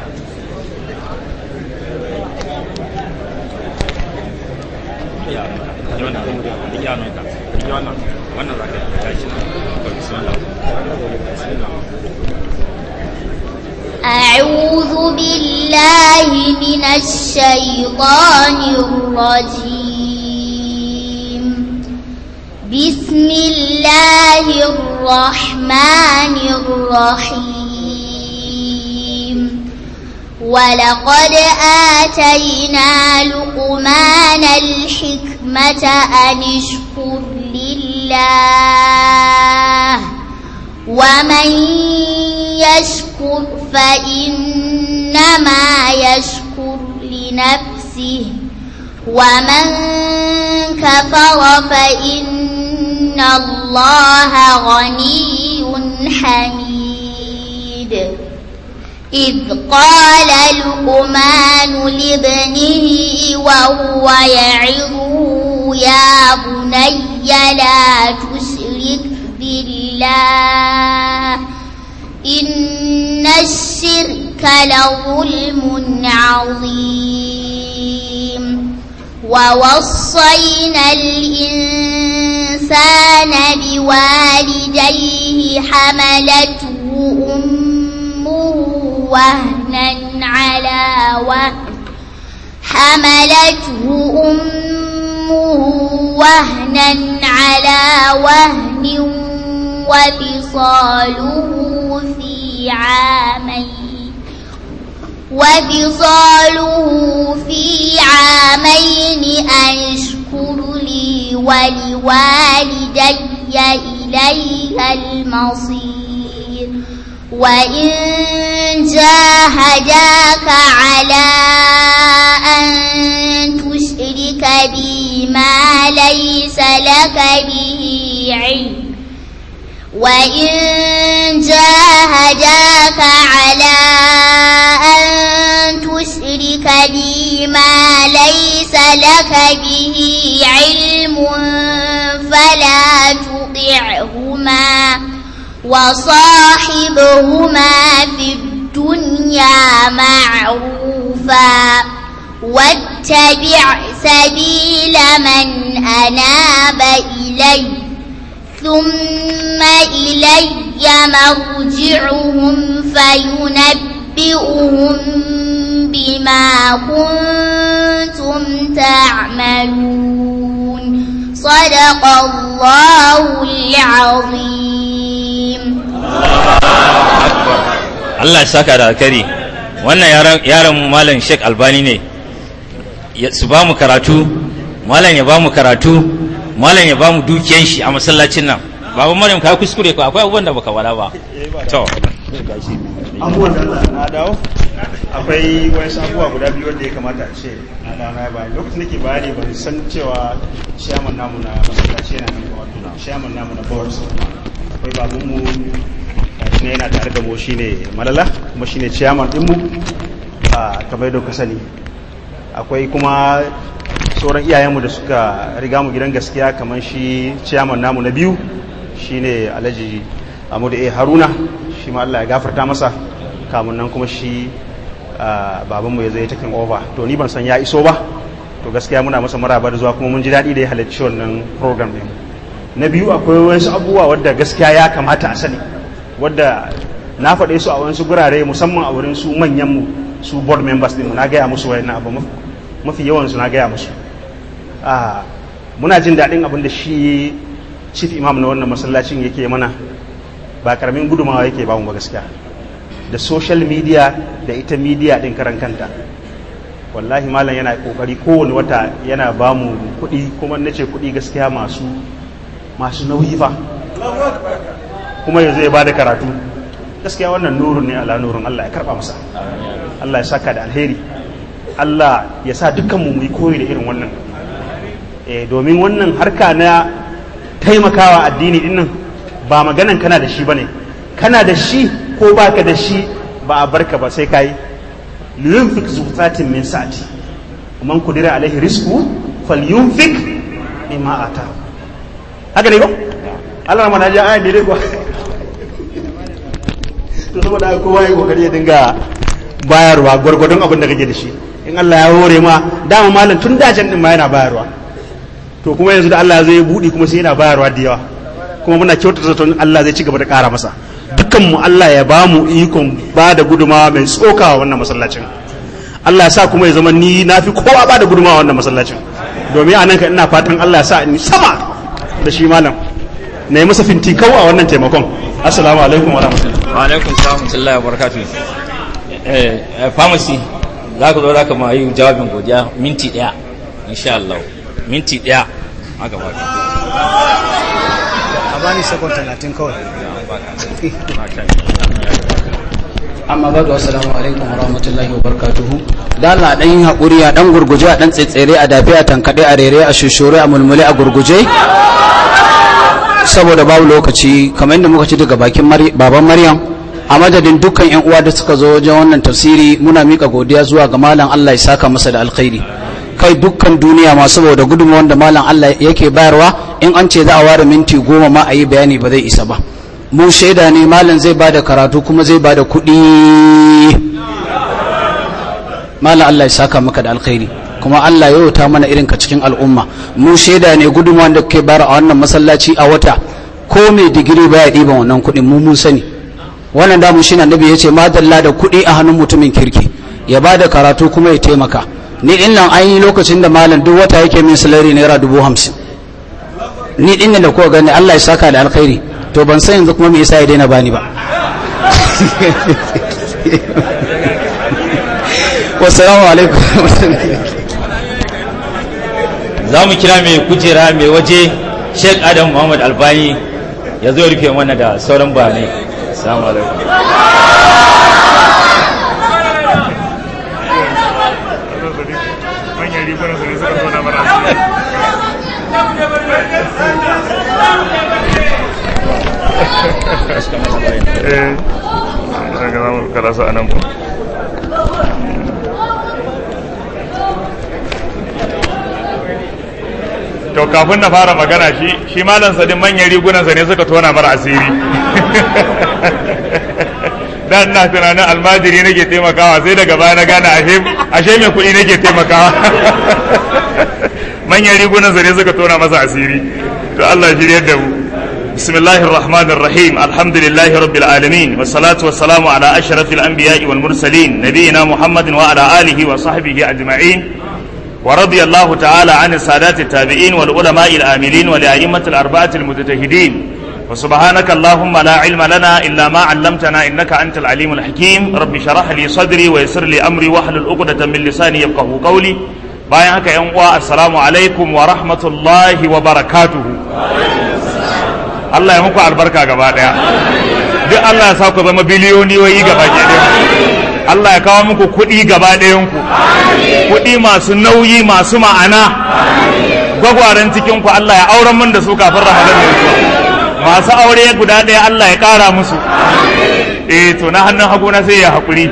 أعوذ بالله من الشيطان الرجيم. بسم الله الرحمن الرحيم. ولقد آتينا لقمان الحكمة أن اشكر لله ومن يشكر فإنما يشكر لنفسه ومن كفر فإن الله غني حميد. إذ قال لقمان لابنه وهو يعظه يا بني لا تشرك بالله إن الشرك لظلم عظيم. ووصينا الإنسان بوالديه حملته أمه وهنا على وهن وفصاله في عامين أن اشكر لي ولوالدي إلي المصير. وإن جاهداك على أن تشرك بي ما ليس لك به علم وإن جاهداك على أن تشرك بي ما ليس لك به علم فلا تطعهما وصاحبهما في الدنيا معروفا واتبع سبيل من أناب إلي ثم إلي مرجعهم فينبئهم بما كنتم تعملون صدق الله العظيم. Allah ya saka da alkhairi. Wannan yaron malam Sheikh Albani ne. Su ba mu karatu, malam ya ba mu karatu, malam ya ba mu dukiyan shi a masallacin nan. Baba Maryam ka kuskure ko akwai abubuwan da baka wala ba. To, abubuwan da na dawo akwai wani abubuwa guda biyu wanda ya kamata a ce na dawo na bayani lokacin da ke bayani ban san cewa chairman namu na masallaci yana nan wato chairman namu na board akwai babunmu ne yana tare da mu shine Malala kuma shine chairman din mu kamar yadda ka sani akwai kuma sauran iyayenmu da suka riga mu gidan gaskiya kamar shi chairman namu na biyu shine Alhaji Ahmadu Haruna shi ma Allah ya gafarta masa kamun nan kuma shi babanmu ya zai taking over to ni ban san ya iso ba to gaskiya muna masa maraba da zuwa kuma mun ji daɗi da ya halarci wannan program ɗin. Na biyu akwai wasu abubuwa wadda gaskiya ya kamata a sani wadda na faɗe su a wasu gurare musamman a wurin su manyanmu su board members ɗin na gaya musu wayannan abu mafi yawansu na gaya musu muna jin daɗin abin da shi chief imam na wannan masallacin yake mana ba karamin gudumawa yake ba mu ba gaskiya da social media da ita media din karan kanta wallahi malam yana kokari kowane wata yana ba mu kuɗi kuma nace kuɗi gaskiya masu nauyi fa kuma yanzu ya ba da karatu gaskiya wannan nurun ne ala nurun Allah ya karba masa Allah ya saka da alheri Allah ya sa dukkanmu mu yi koyi da irin wannan domin wannan harka na taimakawa addini din nan ba maganan kana da shi bane kana da shi ko baka da shi ba a barka ba sai kai liyunfik zufatin min sa'ati man kudira alaihi rizqu falyunfik mimma ata haka ne ko Allah ma naji ayi dai ko to saboda kowa ya kokari ya dinga bayarwa gurgurdon abin da kake da shi in Allah ya hore ma dama malam tun dajin din ma yana bayarwa to kuma yanzu da Allah zai budi kuma sai yana bayarwa da yawa kuma muna kyautata zaton Allah zai ci gaba da ƙara masa dukkanmu Allah ya ba mu ikon ba da gudumawa mai tsokawa wannan masallacin Allah ya sa kuma ya zama ni na fi kowa ba da gudumawa wannan masallacin domin a nan ka ina fatan Allah ya sa ni sama da shi malam na yi masa fintikau a wannan taimakon assalamu alaikum wa rahmatullahi wa alaikum salamullahi wa barakatuh pharmacy za ka zo za ka ma yi jawabin godiya minti ɗaya insha Allah minti ɗaya haka ba a bani sakon 30 kawai amma ba da assalamu alaikum wa rahmatullahi wa barakatuhu da Allah dan yin hakuri a dan gurguje a dan tsetsere a dafe a tankade a rere a shushore a mulmule a gurguje saboda babu lokaci kamar yadda muka ci daga bakin baban Maryam a madadin dukkan yan uwa da suka zo wajen wannan tafsiri muna mika godiya zuwa ga malam Allah ya saka masa da alkhairi kai dukkan duniya ma saboda gudunmawar da malam Allah yake bayarwa in an ce za a ware minti 10 ma a yi bayani ba zai isa ba mu shaida ne malam zai bada karatu kuma zai bada kuɗi malam Allah ya saka maka da alkhairi kuma Allah ya yauta mana irin ka cikin al'umma mu shaida ne gudunmawar da kake bayar a wannan masallaci a wata ko mai digiri baya ɗiban wannan kuɗin mu mun sani wannan da mu shine annabi yace madalla da kuɗi a hannun mutumin kirki ya bada karatu kuma ya taimaka ni din nan an yi lokacin da malam duk wata yake min salari naira 50,000 ni din nan da kuka gani Allah ya saka da alkhairi to ban san yanzu kuma me yasa ya daina bani ba wassalamu alaikum za mu kira mai kujera mai waje Sheikh Adam Muhammad Albani ya zo rufe mana da sauran bayanai assalamu alaikum. manyan rigunan su ne suka tona mana asiri. daga zamu karasa a nan ba. To kafin na fara magana shi malam sadin manyan rigunansa ne suka tona mara asiri. Dan na tunanin almajiri nake taimakawa sai daga baya na gane ashe mai kuɗi nake taimakawa. Manyan rigunansa ne suka tona masa asiri. To Allah shiryar da mu. Bismillahir Rahmanir Rahim. Alhamdulillahi Rabbil Alamin. Wassalatu wassalamu ala ashrafil anbiya'i wal mursalin nabiyina Muhammadin wa ala alihi wa sahbihi ajma'in. ورضي الله تعالى عن السادات التابعين والعلماء العاملين ولأئمة الأربعة المجتهدين وسبحانك اللهم لا علم لنا إلا ما علمتنا إنك أنت العليم الحكيم رب شرح لي صدري ويسر لي أمري واحلل عقدة من لساني يفقهوا قولي بايعك يا السلام عليكم ورحمة الله وبركاته الله يمكو على البركة gaba daya duk Allah ya sa ku zama biliyoyi gaba ɗaya Allah ya kawo muku kuɗi gaba ɗayanku kuɗi masu nauyi masu ma'ana gwagwaren cikinku Allah ya auren mun da su kafin Ramadan ne masu aure guda ɗaya Allah ya ƙara musu to na hannun hagu na sai ya haƙuri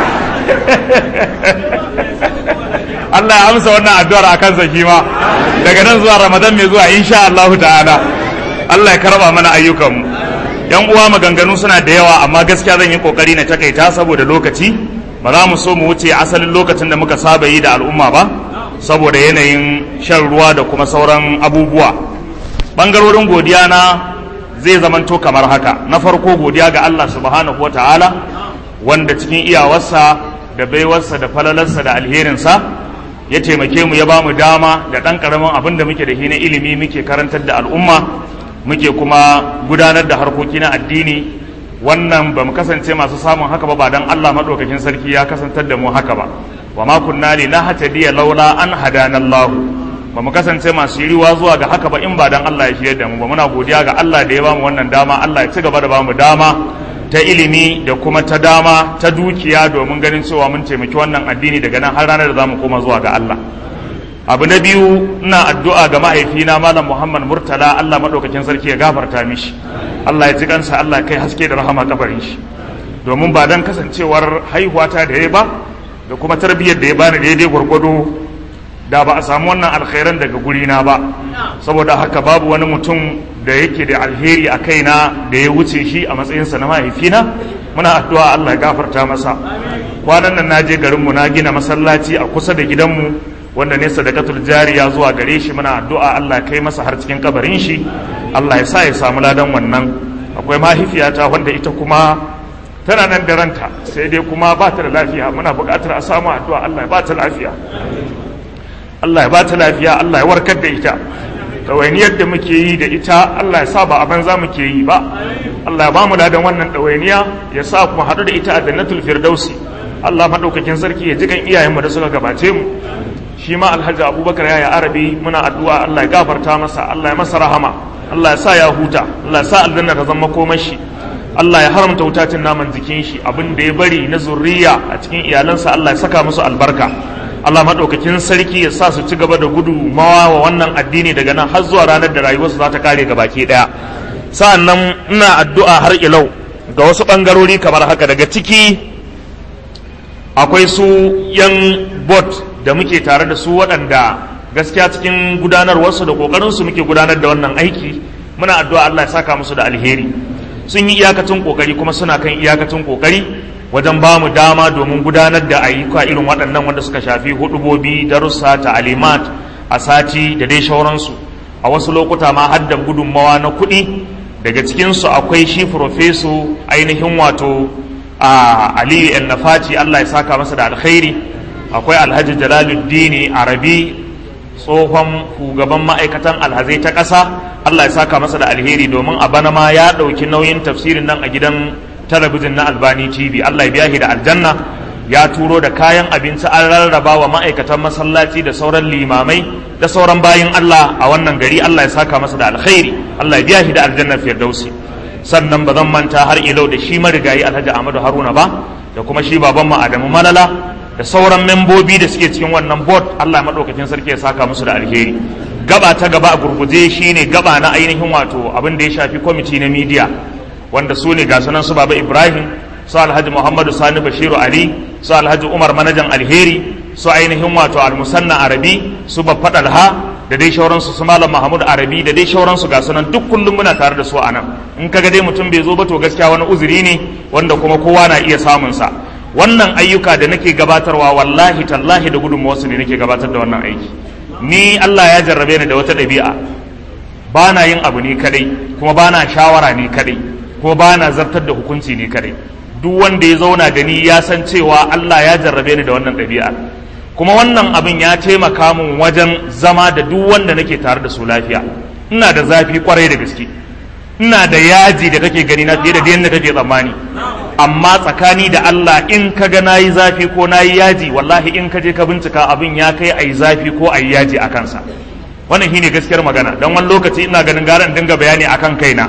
Allah ya amsa wannan addu'ar a kansa shi ma daga nan zuwa Ramadan mai zuwa insha Allah ta'ala Allah ya karba mana ayyukanmu yan uwa maganganu suna da yawa amma gaskiya zan yi kokari na takaita saboda lokaci ba za mu so mu wuce asalin lokacin da muka saba yi da al'umma ba saboda yanayin shan ruwa da kuma sauran abubuwa bangarorin godiya na zai zamanto kamar haka na farko godiya ga Allah subhanahu wataala wanda cikin iyawarsa da baiwarsa da falalarsa da alherinsa ya taimake mu ya ba mu dama da ɗan ƙaramin abin da muke da shi na ilimi muke karantar da al'umma muke kuma gudanar da harkoki na addini wannan ba mu kasance masu samun haka ba dan Allah madaukakin sarki ya kasantar da mu haka ba wa ma kunna linahtadiya laula an hadana Allah ba mu kasance masu riwa zuwa ga haka ba in ba dan Allah ya shirye da mu ba muna godiya ga Allah da ya bamu wannan dama Allah ya ci gaba da bamu dama ta ilimi da kuma ta dama ta dukiya domin ganin cewa mun taimaki wannan addini daga nan har ranar da zamu koma zuwa ga Allah abu na biyu ina addu'a ga mahaifina malam Muhammad Murtala Allah madaukakin sarki ya gafarta mishi Allah ya ji kansa Allah ya kai haske da rahama kabarin shi domin ba dan kasancewar haihuwata da yayi ba da kuma tarbiyyar da ya bani daidai gurgudu da ba a samu wannan alkhairan daga gurina ba saboda haka babu wani mutum da yake da alheri a kaina da ya wuce shi a matsayinsa na mahaifina muna addu'a Allah ya gafarta masa kwanan nan naje garinmu na gina masallaci a kusa da gidanmu wanda ne sadakatul jariya zuwa gare shi muna addu'a Allah kai masa har cikin kabarin shi Allah ya sa ya samu ladan wannan akwai mahaifiyata wanda ita kuma tana nan da ranta sai dai kuma ba ta da lafiya muna buƙatar a samu addu'a Allah ya ba ta lafiya Allah ya ba ta lafiya Allah ya warkar da ita ɗawainiyar da muke yi da ita Allah ya sa ba a banza muke yi ba Allah ya ba mu ladan wannan ɗawainiya ya sa kuma haɗu da ita a jannatul firdausi Allah maɗaukakin sarki ya ji kan iyayenmu da suka gabace mu shi ma alhaji abubakar ya arabi muna addu'a Allah ya gafarta masa Allah ya masa rahama Allah ya sa ya huta Allah ya sa aljanna ta zama komai shi Allah ya haramta wutacin naman jikin shi abin da ya bari na zurriya a cikin iyalansa Allah ya saka musu albarka Allah madaukakin sarki ya sa su ci gaba da gudunmawa wa wannan addini daga nan har zuwa ranar da rayuwarsu za ta kare gabaki daya sa'annan ina addu'a har ilau ga wasu bangarori kamar haka daga ciki akwai su yan bot da muke tare da su waɗanda gaskiya cikin gudanarwarsu da ƙoƙarinsu muke gudanar da wannan aiki muna addu'a Allah ya saka musu da alheri sun yi iyakacin ƙoƙari kuma suna kan iyakacin ƙoƙari wajen ba mu dama domin gudanar da ayyuka irin waɗannan wanda suka shafi hudubobi darussa ta'alimat a sati da dai shauransu a wasu lokuta ma har da gudunmawa na kuɗi daga cikinsu akwai shi profeso ainihin wato a Aliyu El Nafati Allah ya saka masa da alkhairi akwai Alhaji Jalaluddini Arabi tsohon shugaban ma'aikatan alhazai ta ƙasa Allah ya saka masa da alheri domin a bana ma ya ɗauki nauyin tafsirin nan a gidan talabijin na Albani TV Allah ya biya shi da aljanna ya turo da kayan abinci an rarraba wa ma'aikatan masallaci da sauran limamai da sauran bayin Allah a wannan gari Allah ya saka masa da alkhairi Allah ya biya shi da aljanna firdausi sannan ba zan manta har ilau da shi marigayi Alhaji Ahmadu Haruna ba, da kuma shi baban mu Adamu Malala da sauran membobi da suke cikin wannan board. Allah madaukakin sarki ya saka musu da alheri. Gaba ta gaba a gurguje shine gaba na ainihin wato abin da ya shafi kwamiti na media, wanda su ne ga sunan su Baba Ibrahim, su Alhaji Muhammadu Sani Bashiru Ali, su Alhaji Umar Manajan Alheri, su ainihin wato Almusanna Arabi, su Baffa Dalha da dai shauransu, su Malam Mahmud Arabi da dai shauransu ga sunan duk kullum muna tare da su a nan. In kaga dai mutum bai zo ba to gaskiya wani uzuri ne wanda kuma kowa na iya samun sa. Wannan ayyuka da nake gabatarwa wallahi tallahi da gudunmawarsu ne nake gabatar da wannan aiki. Ni Allah ya jarrabe ni da wata ɗabi'a, ba na yin abu ne kadai, kuma ba na shawara ne kadai, kuma ba na zartar da hukunci ne kadai. Duk wanda ya zauna da ni ya san cewa Allah ya jarrabe ni da wannan ɗabi'a, kuma wannan abin ya taimaka min wajen zama da duk wanda nake tare da su lafiya. Ina da zafi kwarai da gaske, ina da yaji da kake gani na fiye da yadda kake tsammani, amma tsakani da Allah in ka ga nayi zafi ko nayi yaji, wallahi in ka je ka bincika abin ya kai ayi zafi ko ayi yaji a kansa. Wannan shine gaskiyar magana. Dan wani lokaci ina ganin gara in dinga bayani akan kaina,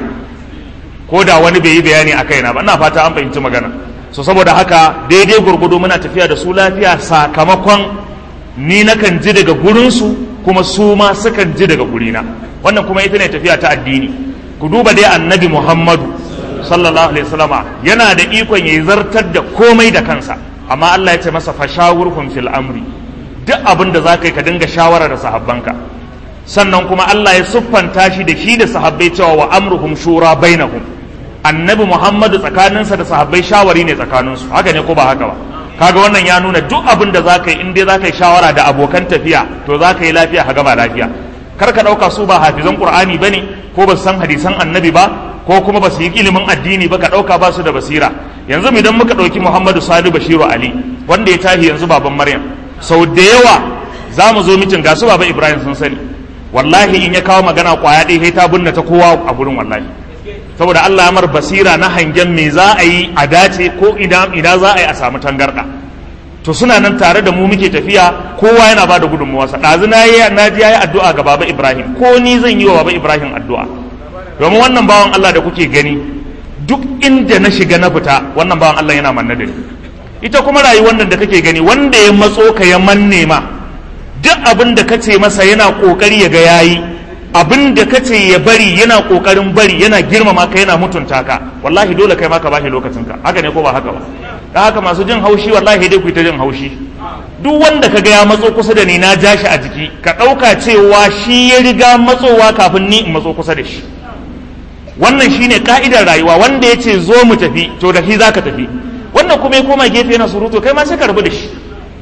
ko da wani bai yi bayani a kaina ba. Ina fata an fahimci magana. So saboda haka daidai gurgudu muna tafiya da su lafiya, sakamakon ni nakan ji daga gurinsu kuma su ma sukan ji daga gurina. Wannan kuma ita ne tafiya ta addini. Ku duba dai Annabi Muhammadu sallallahu alaihi wasallama yana da ikon yayi zartar da komai da kansa, amma Allah ya ce masa fashawurhum fil amri, duk abin da zaka yi ka dinga shawara da sahabbanka. Sannan kuma Allah ya siffanta shi da sahabbai cewa wa amruhum shura bainahum. Annabi Muhammadu tsakaninsa da sahabbai shawari ne tsakaninsu, haka ne ko ba haka ba? Kaga wannan ya nuna duk abin da zaka yi in dai zaka yi shawara da abokan tafiya to zaka yi lafiya ka gaba lafiya. Kar ka dauka su ba hafizan Qur'ani bane, ko ba su san hadisan Annabi ba, ko kuma ba su yi ilimin addini ba, ka dauka ba su da basira. Yanzu idan muka dauki Muhammadu Sani Bashiru Ali, wanda ya tahi yanzu baban Maryam, sau da yawa za mu zo mitin ga su Baba Ibrahim sun sani, wallahi in ya kawo magana kwaya ɗaya sai ta bunna ta kowa a gurin, wallahi saboda Allah ya mar basira na hangen me za a yi a dace ko ina za a yi a samu tangarɗa. To suna nan tare da mu muke tafiya, kowa yana ba da gudunmuwarsa. ɗazu na ji ya yi addu'a ga Baba Ibrahim, ko ni zan yi wa Baba Ibrahim addu'a, domin wannan bawan Allah da kuke gani duk inda na shiga na fita, wannan bawan Allah yana manne da ni. Ita kuma rayuwar nan da kake gani, wanda ya matso ka ya manne ma, duk abin da kace masa yana kokari ya ga yayi, abin da kace ya bari yana kokarin bari, yana girmama ka, yana mutunta ka, wallahi dole kai ma ka bashi lokacin ka. Haka ne ko ba haka ba? Da haka masu jin haushi wallahi dai ku ta jin haushi. Duk wanda kaga ya matso kusa da ni na ja shi a jiki, ka dauka cewa shi ya riga matsowa kafin ni in matso kusa da shi. Wannan shine ka'idar rayuwa. Wanda yace zo mu tafi to da shi zaka tafi, wannan kuma ya koma gefe yana surutu, kai ma sai ka rabu da shi.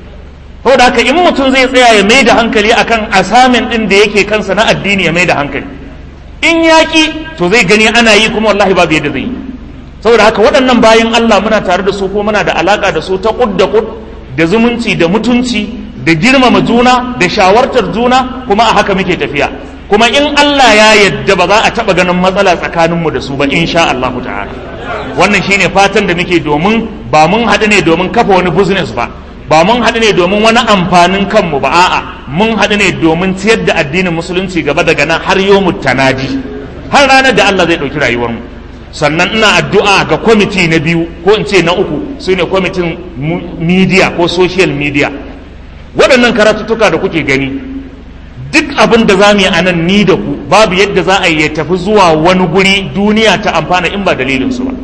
Saboda haka in mutum zai tsaya ya mai da hankali akan asamin din da yake kansa na addini, ya mai da hankali. In yaki to zai gani ana yi kuma wallahi babu yadda zai yi. Saboda haka waɗannan bayan Allah muna tare da su, ko muna da alaka da su ta kud da kud, da zumunci da mutunci da girmama juna da shawartar juna, kuma a haka muke tafiya. Kuma in Allah ya yadda ba za a taɓa ganin matsala tsakaninmu da su ba, insha Allah ta'ala. Wannan shine fatan da muke, domin ba mun haɗu ne domin kafa wani business ba mun haɗu ne domin wani amfanin kanmu ba, a'a mun haɗu ne domin ciyar da addinin musulunci gaba daga nan har yawmut tanaji, har ranar da Allah zai ɗauki rayuwarmu. Sannan ina addu'a ga kwamiti na biyu, ko in ce na uku, su ne kwamitin media ko social media. Waɗannan karatuttuka da kuke gani, duk abin da za mu yi a nan ni da ku, babu yadda za a yi ya tafi zuwa wani guri duniya ta amfana in ba dalilinsu ba.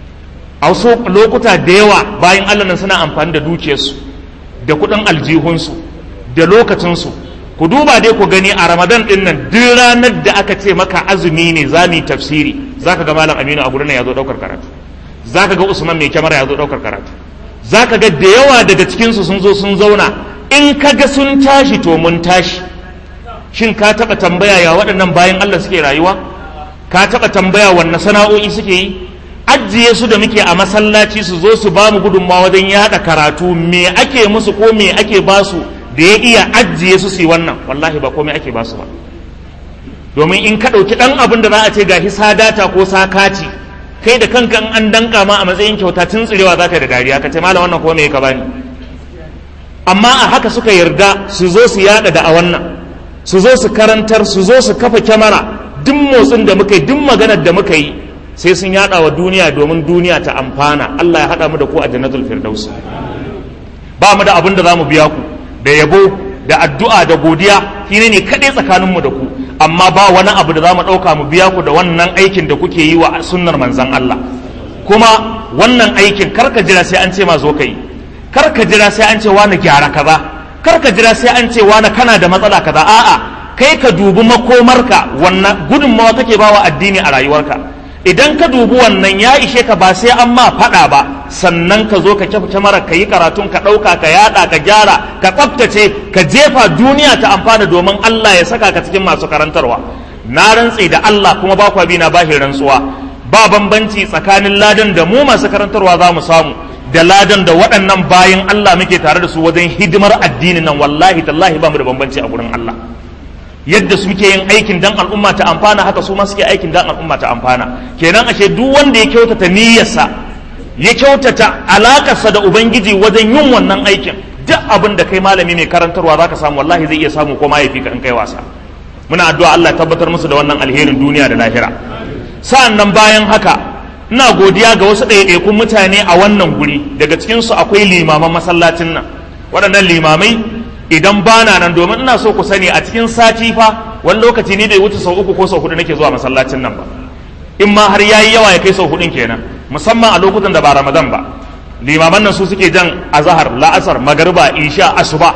A wasu lokuta da yawa bayan Allah nan suna amfani da dukiyarsu, da kuɗin aljihunsu, da lokacinsu. Ku duba dai ku gani a Ramadan ɗin nan, duk ranar da aka ce maka azumi ne za mu yi tafsiri, za ka ga Malam Aminu a gurin ya zo ɗaukar karatu, za ka ga Usman mai kyamara ya zo ɗaukar karatu, za ka ga da yawa daga cikinsu sun zo sun zauna. In ka ga sun tashi to mun tashi. Shin ka taɓa tambaya ya waɗannan bayan Allah suke rayuwa? Ka taɓa tambaya wanne sana'o'i suke yi? Ajiye su da muke a masallaci su zo su ba mu gudunmawa wajen yaɗa karatu, me ake musu ko me ake ba su da ya iya ajiye su yi wannan? Wallahi ba komai ake ba su ba. Domin in ka ɗauki ɗan abin da za a ce gashi sadata ko sakati, kai da kanka in an danka ma a matsayin kyauta tuntsirewa za ka yi da dariya, ka ce malam wannan ko me ka bani? Amma a haka suka yarda su zo su yaɗa da a wannan, su zo su karantar, su zo su kafa kyamara, duk motsin da muka yi, duk maganar da muka yi, sai sun yada wa duniya domin duniya ta amfana. Allah ya hada mu da ku a jannatul firdaus. Ba mu da abin da zamu biya ku da yabo da addu'a da godiya, shine ne kadai tsakanin mu da ku, amma ba wani abu da zamu dauka mu biya ku da wannan aikin da kuke yi wa sunnar manzon Allah. Kuma wannan aikin karka jira sai an ce ma zo kai, karka jira sai an ce wani gyara kaza, karka jira sai an ce wani kana da matsala kaza. A'a, kai ka dubi makomarka, wannan gudunmawa kake bawa addini a rayuwarka. Idan ka dubi wannan ya ishe ka, ba sai an ma faɗa ba, sannan ka zo ka kyafa kyamarar ka yi karatun, ka ɗauka, ka yaɗa, ka gyara, ka tsaftace, ka jefa duniya ta amfana domin Allah ya saka ka cikin masu karantarwa. Na rantse da Allah, kuma ba kwa bi na bashi rantsuwa, ba bambanci tsakanin ladan da mu masu karantarwa za mu samu da ladan da waɗannan bayan Allah muke tare da su wajen hidimar addinin nan. Wallahi tallahi ba mu da bambanci a gurin Allah. Yadda suke yin aikin dan al'umma ta amfana, haka su ma suke aikin dan al'umma ta amfana. Kenan ashe duk wanda ya kyautata niyyarsa, ya kyautata alakarsa da ubangiji wajen yin wannan aikin, duk abin da kai malami mai karantarwa zaka samu, wallahi zai iya samu ko ma yafi ka in kai wasa. Muna addu'a Allah ya tabbatar musu da wannan alherin duniya da lahira. Sa'an nan bayan haka, ina godiya ga wasu ɗaiɗaikun mutane a wannan guri. Daga cikinsu akwai limaman masallacin nan. Waɗannan limamai idan bana nan, domin ina so ku sani a cikin sati fa wani lokaci ni bai wuce sau 3 ko sau 4 nake zuwa masallacin nan ba, in ma har yayi yawa ya kai sau 4 kenan, musamman a lokutan da ba Ramadan ba. Limaman nan su suke jan azhar, la'asar, magariba, isha, asuba,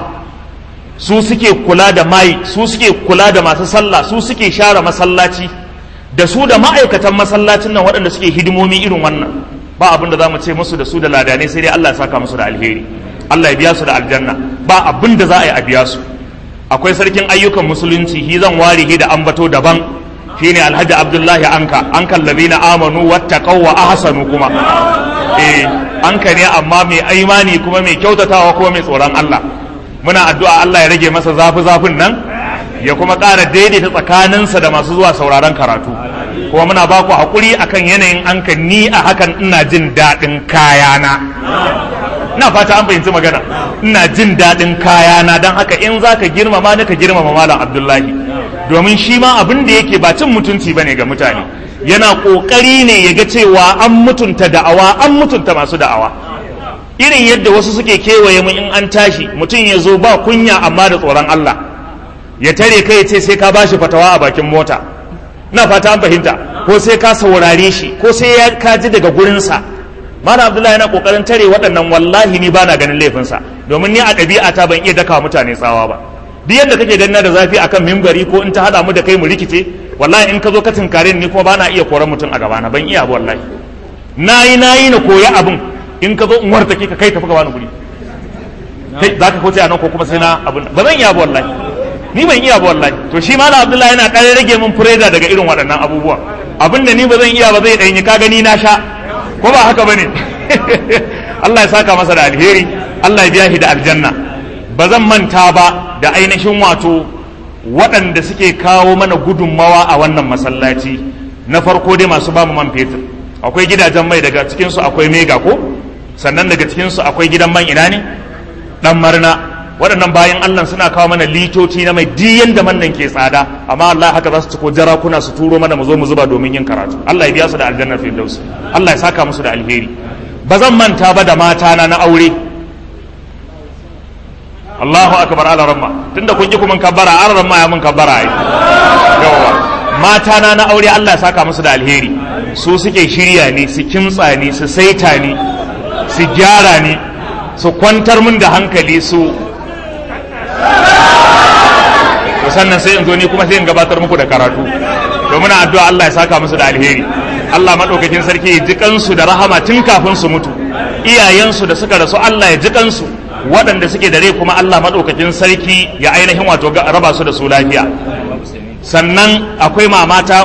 su suke kula da mai, su suke kula da masu sallah, su suke share masallaci, da su da ma'aikatan masallacin nan waɗanda suke hidimomi irin wannan. Ba abin da za mu ce musu da su da ladane sai dai Allah ya saka musu da alheri, Allah ya biya su da aljanna. Ba abin da za a yi a biya su. Akwai sarkin ayyukan musulunci, shi zan ware shi da ambato daban, shine Alhaji Abdullahi Anka ladina amanu wattaqaw wa ahsanu. Kuma anka ne amma mai imani kuma mai kyautatawa kuma mai tsoron Allah. Muna addu'a Allah ya rage masa zafin nan, ya kuma ƙara daidaita tsakaninsa da masu zuwa sauraron karatu. Kuma muna ba ku haƙuri akan yanayin anka, ni a hakan ina jin daɗin kayana. Ina fata an fahimci magana. Ina jin daɗin kayana, don haka in za ka girmama ni ka girmama Malam Abdullahi, domin shi ma abin da yake ba cin mutunci ba ne ga mutane. Yana ƙoƙari ne ya ga cewa an mutunta da'awa, an mutunta masu da'awa. Irin yadda wasu suke kewaye mu in an tashi, mutum ya zo ba kunya amma da tsoron Allah, ya tare kai ya ce sai ka bashi fatawa a bakin mota. Ina fata an fahimta, ko sai ka saurare shi, ko sai ya kaji daga gurinsa. Malam Abdullahi yana kokarin tare waɗannan, wallahi ni bana ganin laifinsa, domin ni a ɗabi'ata ban iya daka mutane tsawa ba. Duk yadda kake ganna da zafi akan mimbari ko in ta hada mu da kai mu rikice, wallahi in ka zo ka tinkare ni kuma bana iya koran mutum a gabana, ban iya ba wallahi. Nayi na koyi abin, in ka zo in wartake ka kai tafi gaba ni guri. Kai zaka kauce a nan ko kuma sai na abin, ba zan iya ba wallahi. Ni ban iya ba wallahi. To shi Malam Abdullahi yana ɗan rage min fureda daga irin waɗannan abubuwa. Abin da ni ba zan iya ba zai ɗanyi, ka gani na sha. Ko ba haka bane? Allah ya saka masa da alheri, Allah ya biya shi da aljanna. Ba zan manta ba da ainihin wato waɗanda suke kawo mana gudunmawa a wannan masallaci. Na farko dai masu bamu man fetur, akwai gidajen mai, daga cikinsu akwai mega ko, sannan daga cikinsu akwai gidan man ina ne Dan Marna. Waɗannan bayan Allah suna kawo mana litoci na mai diyan da man nan ke tsada, amma Allah haka za su ciko jarakuna su turo mana mu zo mu zuba domin yin karatu. Allah ya biya su da aljannar firdaus, Allah ya saka musu da alheri. Ba zan manta ba da mata na aure. Allahu akbar ala ramma, tunda kun ji kuma kabbara, ala ramma ya mun kabbara ai. Yawa mata na aure, Allah ya saka musu da alheri. Su suke shirya ni, su kimtsa ni, su saita ni, su gyara ni, su kwantar mun da hankali, su sannan sai in zo ni kuma sai in gabatar muku da karatu. Domin addu'a Allah ya saka musu da alheri, Allah madaukakin sarki ya ji kansu da rahama tun kafin su mutu. Iyayensu da suka rasu Allah ya ji kansu, waɗanda suke da rai kuma Allah madaukakin sarki ya ainihin wato raba su da su lafiya. Sannan akwai mamata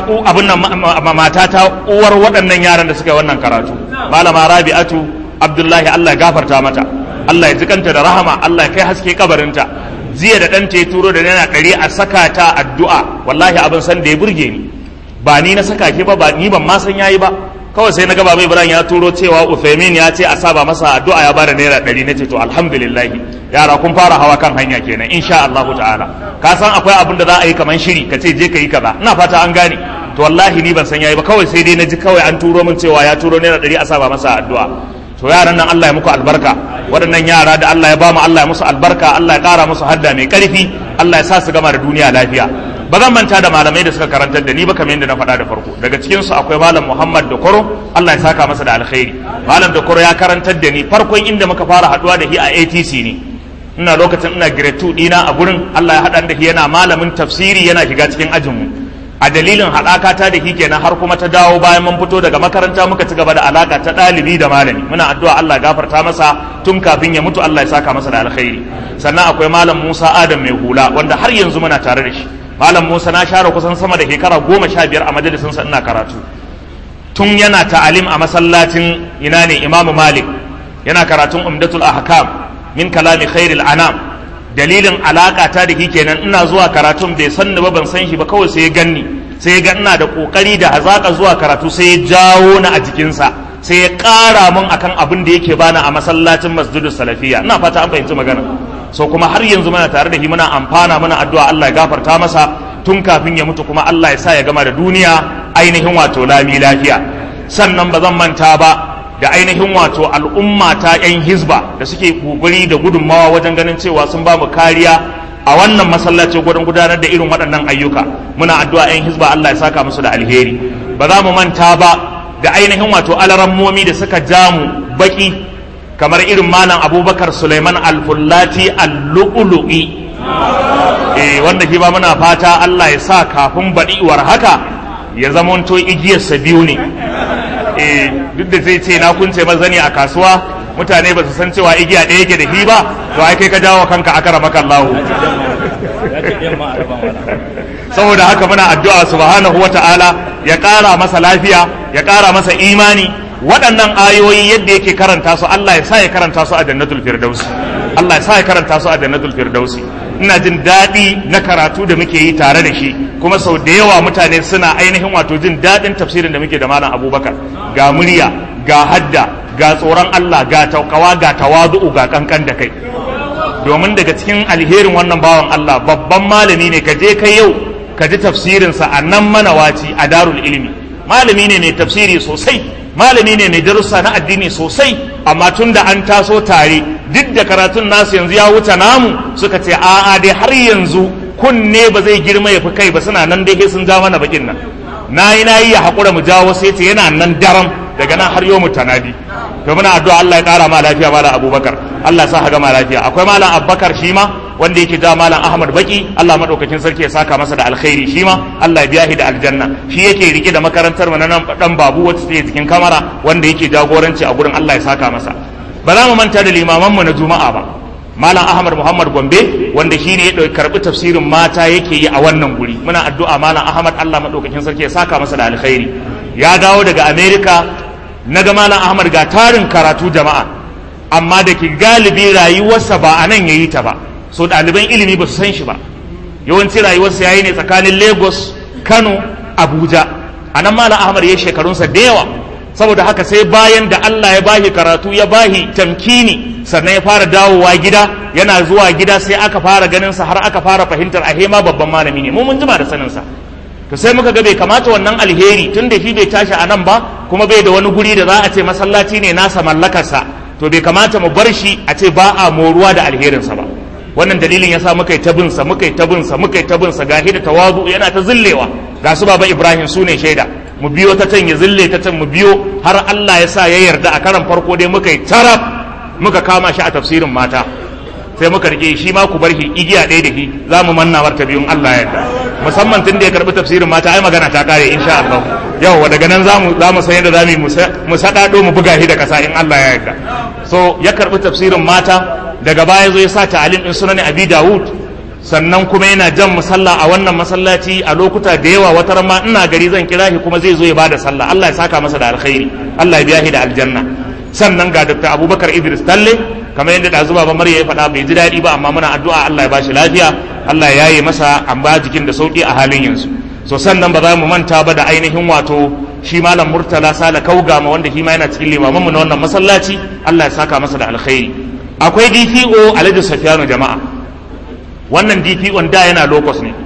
uwar waɗannan yaran da suka yi wannan karatu, Malama Rabi'atu Abdullahi, Allah ya gafarta mata, Allah ya ji kanta da rahama, Allah ya kai haske kabarinta. Jiya da ɗanta ya turo da naira 100 a saka ta addu'a, wallahi abin san da ya burge ni, ba ni na saka ke ba, ni ban ma san yayi ba, kawai sai na ga Baba Ibrahim ya turo cewa Uthaymin ya ce a saba masa addu'a, ya bada naira 100. nace to alhamdulillah, yara kun fara hawa kan hanya kenan insha Allah ta'ala. Ka san akwai abin da za a yi kaman shiri, ka ce je ka yi kaza, ina fata an gane. to wallahi ni ban san yayi ba, kawai sai dai naji kawai an turo min cewa ya turo naira 100 a saba masa addu'a. To yaran nan Allah ya muku albarka, waɗannan yara da Allah ya bamu Allah ya musu albarka, Allah ya ƙara musu hadda mai ƙarfi, Allah ya sa su gama da duniya lafiya. Ba zan manta da malamai da suka karantar da ni ba kamar yadda na faɗa da farko. Daga cikin su akwai malam Muhammad Dokoro, Allah ya saka masa da alkhairi. Malam Dokoro ya karantar da ni farkon inda muka fara haɗuwa da shi a ATC ne. Ina lokacin ina grade 2 dina a gurin, Allah ya haɗa da shi yana malamin tafsiri yana shiga cikin ajinmu. A dalilin haɗaka ta da shi kenan har kuma ta dawo bayan mun fito daga makaranta muka ci gaba da alaka ta ɗalibi da malami. Muna addu'a Allah ya gafarta masa tun kafin ya mutu, Allah ya saka masa da alkhairi. Sannan akwai malam Musa Adam mai hula wanda har yanzu muna tare da shi. Malam Musa na share kusan sama da shekara 15 a majalisinsa ina karatu. Tun yana ta'alim a masallacin ina ne Imam Malik, yana karatun Umdatul Ahkam min kalami khairil anam. Dalilin alaka ta da kenan ina zuwa karatun bai san ni ba, ban san shi ba, kawai sai ya ganni, sai ya ga ina da kokari da hazaka zuwa karatu, sai ya jawo ni a jikinsa, sai ya ƙara mun akan abin da yake bani a masallacin Masjidus Salafiya. Ina fata an fahimci magana. So kuma har yanzu muna tare da shi, muna amfana, muna addu'a Allah ya gafarta masa tun kafin ya mutu, kuma Allah ya sa ya gama da duniya ainihin wato lami lafiya. Sannan ba zan manta ba da ainihin wato al'umma ta 'yan hizba da suke kokari da gudunmawa wajen ganin cewa sun ba mu kariya a wannan masallaci gurin gudanar da irin waɗannan ayyuka. Muna addu'a 'yan hizba Allah ya saka musu da alheri. Ba za mu manta ba da ainihin wato alarammomi da suka ja mu baki kamar irin malam Abubakar Suleiman Al-Fullati Al-Lu'lu'i, wanda shi ba muna fata Allah ya sa kafin baɗiwar haka ya zamanto igiyarsa biyu ne. Duk da zai ce na kunce mazani a kasuwa, mutane ba su san cewa igiya ɗaya yake da shi ba, to ai kai ka jawo kanka akramaka Allah. Saboda haka muna addu'a subhanahu wata'ala ya ƙara masa lafiya, ya ƙara masa imani. Waɗannan ayoyi yadda yake karanta su, Allah ya sa ya karanta su a jannatul firdausi. Allah ya sa ya karanta su a jannatul firdausi. Ina jin daɗi na karatu da muke yi tare da shi, kuma sau da yawa mutane suna ainihin wato jin daɗin tafsirin da muke da malam Abubakar. Ga murya, ga hadda, ga tsoron Allah, ga taukawa, ga tawadu'u, ga kankan da kai. Domin daga cikin alherin wannan bawan Allah, babban malami ne, ka je kai yau ka ji tafsirinsa a nan Manawaci a Darul Ilmi. Malami ne mai tafsiri sosai, malami ne mai darussa na addini sosai, amma tun da an taso tare, duk da karatun nasu yanzu ya wuce namu, suka ce a'a dai har yanzu kunne ba zai girma ya fi kai ba, suna nan dai sun ja mana bakin nan. Na yi ya haƙura mu jawo, sai ce yana nan daram daga nan har yau mu tanadi. To muna addu'a Allah ya ƙara ma lafiya malam Abubakar, Allah ya sa ha gama lafiya. Akwai malam Abubakar shi ma wanda yake ja malam Ahmad Baki, Allah madaukakin sarki ya saka masa da alkhairi, shi ma Allah ya biya shi da aljanna. Shi yake rike da makarantar mu na nan dan babu wacce take cikin kamara, wanda yake jagoranci a gurin, Allah ya saka masa. Ba za mu manta da limaman mu na Juma'a ba. Malam Ahmad Muhammad Gombe wanda shine ya karbi tafsirin mata yake yi a wannan guri. Muna addu'a malam Ahmad Allah madaukakin sarki ya saka masa da alkhairi. Ya dawo daga America, naga malam Ahmad ga tarin karatu jama'a, amma da ke galibi rayuwarsa ba a nan yayi ta ba, so ɗaliban ilimi ba su san shi ba. Yawanci rayuwarsa yayi ne tsakanin Lagos, Kano, Abuja. A nan malam Ahmad ya shekarunsa da yawa, saboda haka sai bayan da Allah ya bahi karatu, ya bahi tamkini, sannan ya fara dawowa gida. Yana zuwa gida sai aka fara ganin sa, har aka fara fahimtar a hema babban malami ne, mu mun jima da sanin sa. To sai muka ga bai kamata wannan alheri, tun da shi bai tashi a nan ba, kuma bai da wani guri da za a ce masallaci ne nasa mallakarsa, to bai kamata mu bar shi a ce ba a moruwa da alherinsa ba. Wannan dalilin yasa muka yi tabinsa, muka yi tabinsa, gahi da tawazu yana ta zillewa. Ga su baba Ibrahim su ne shaida, mu biyo ta can ya zille ta can, mu biyo har Allah ya sa ya yarda. A karan farko dai muka yi taraf, muka kama shi a tafsirin mata, sai muka rike shi ma ku bar shi igiya ɗaya da shi, za mu manna marta biyun Allah ya yarda. Musamman tun da ya karɓi tafsirin mata, ai magana ta kare insha Allah. Yau daga nan za mu san yadda za mu saɗaɗo mu buga shi da ƙasa in Allah ya yarda. So ya karɓi tafsirin mata, daga baya zo ya sa ta'alim ɗin sunan Abi Dawud, sannan kuma yana jan musalla a wannan masallaci a lokuta da yawa. Wata ma ina gari zan kira shi kuma zai zo ya bada sallah. Allah ya saka masa da alkhairi, Allah ya biya shi da aljanna. Sannan ga Dr. Abubakar Idris Talle, kamar yadda da zuba ba Maryam ya faɗa, bai ji daɗi ba, amma muna addu'a Allah ya bashi lafiya, Allah ya yi masa amba jikin da sauki a halin yanzu. So sannan ba za mu manta ba da ainihin wato shi malam Murtala Sala Kaugama, wanda shi ma yana cikin limaman mu na wannan masallaci, Allah ya saka masa da alkhairi. Akwai DPO Alhaji Safiyanu jama'a, wannan DPO da yana locus ne,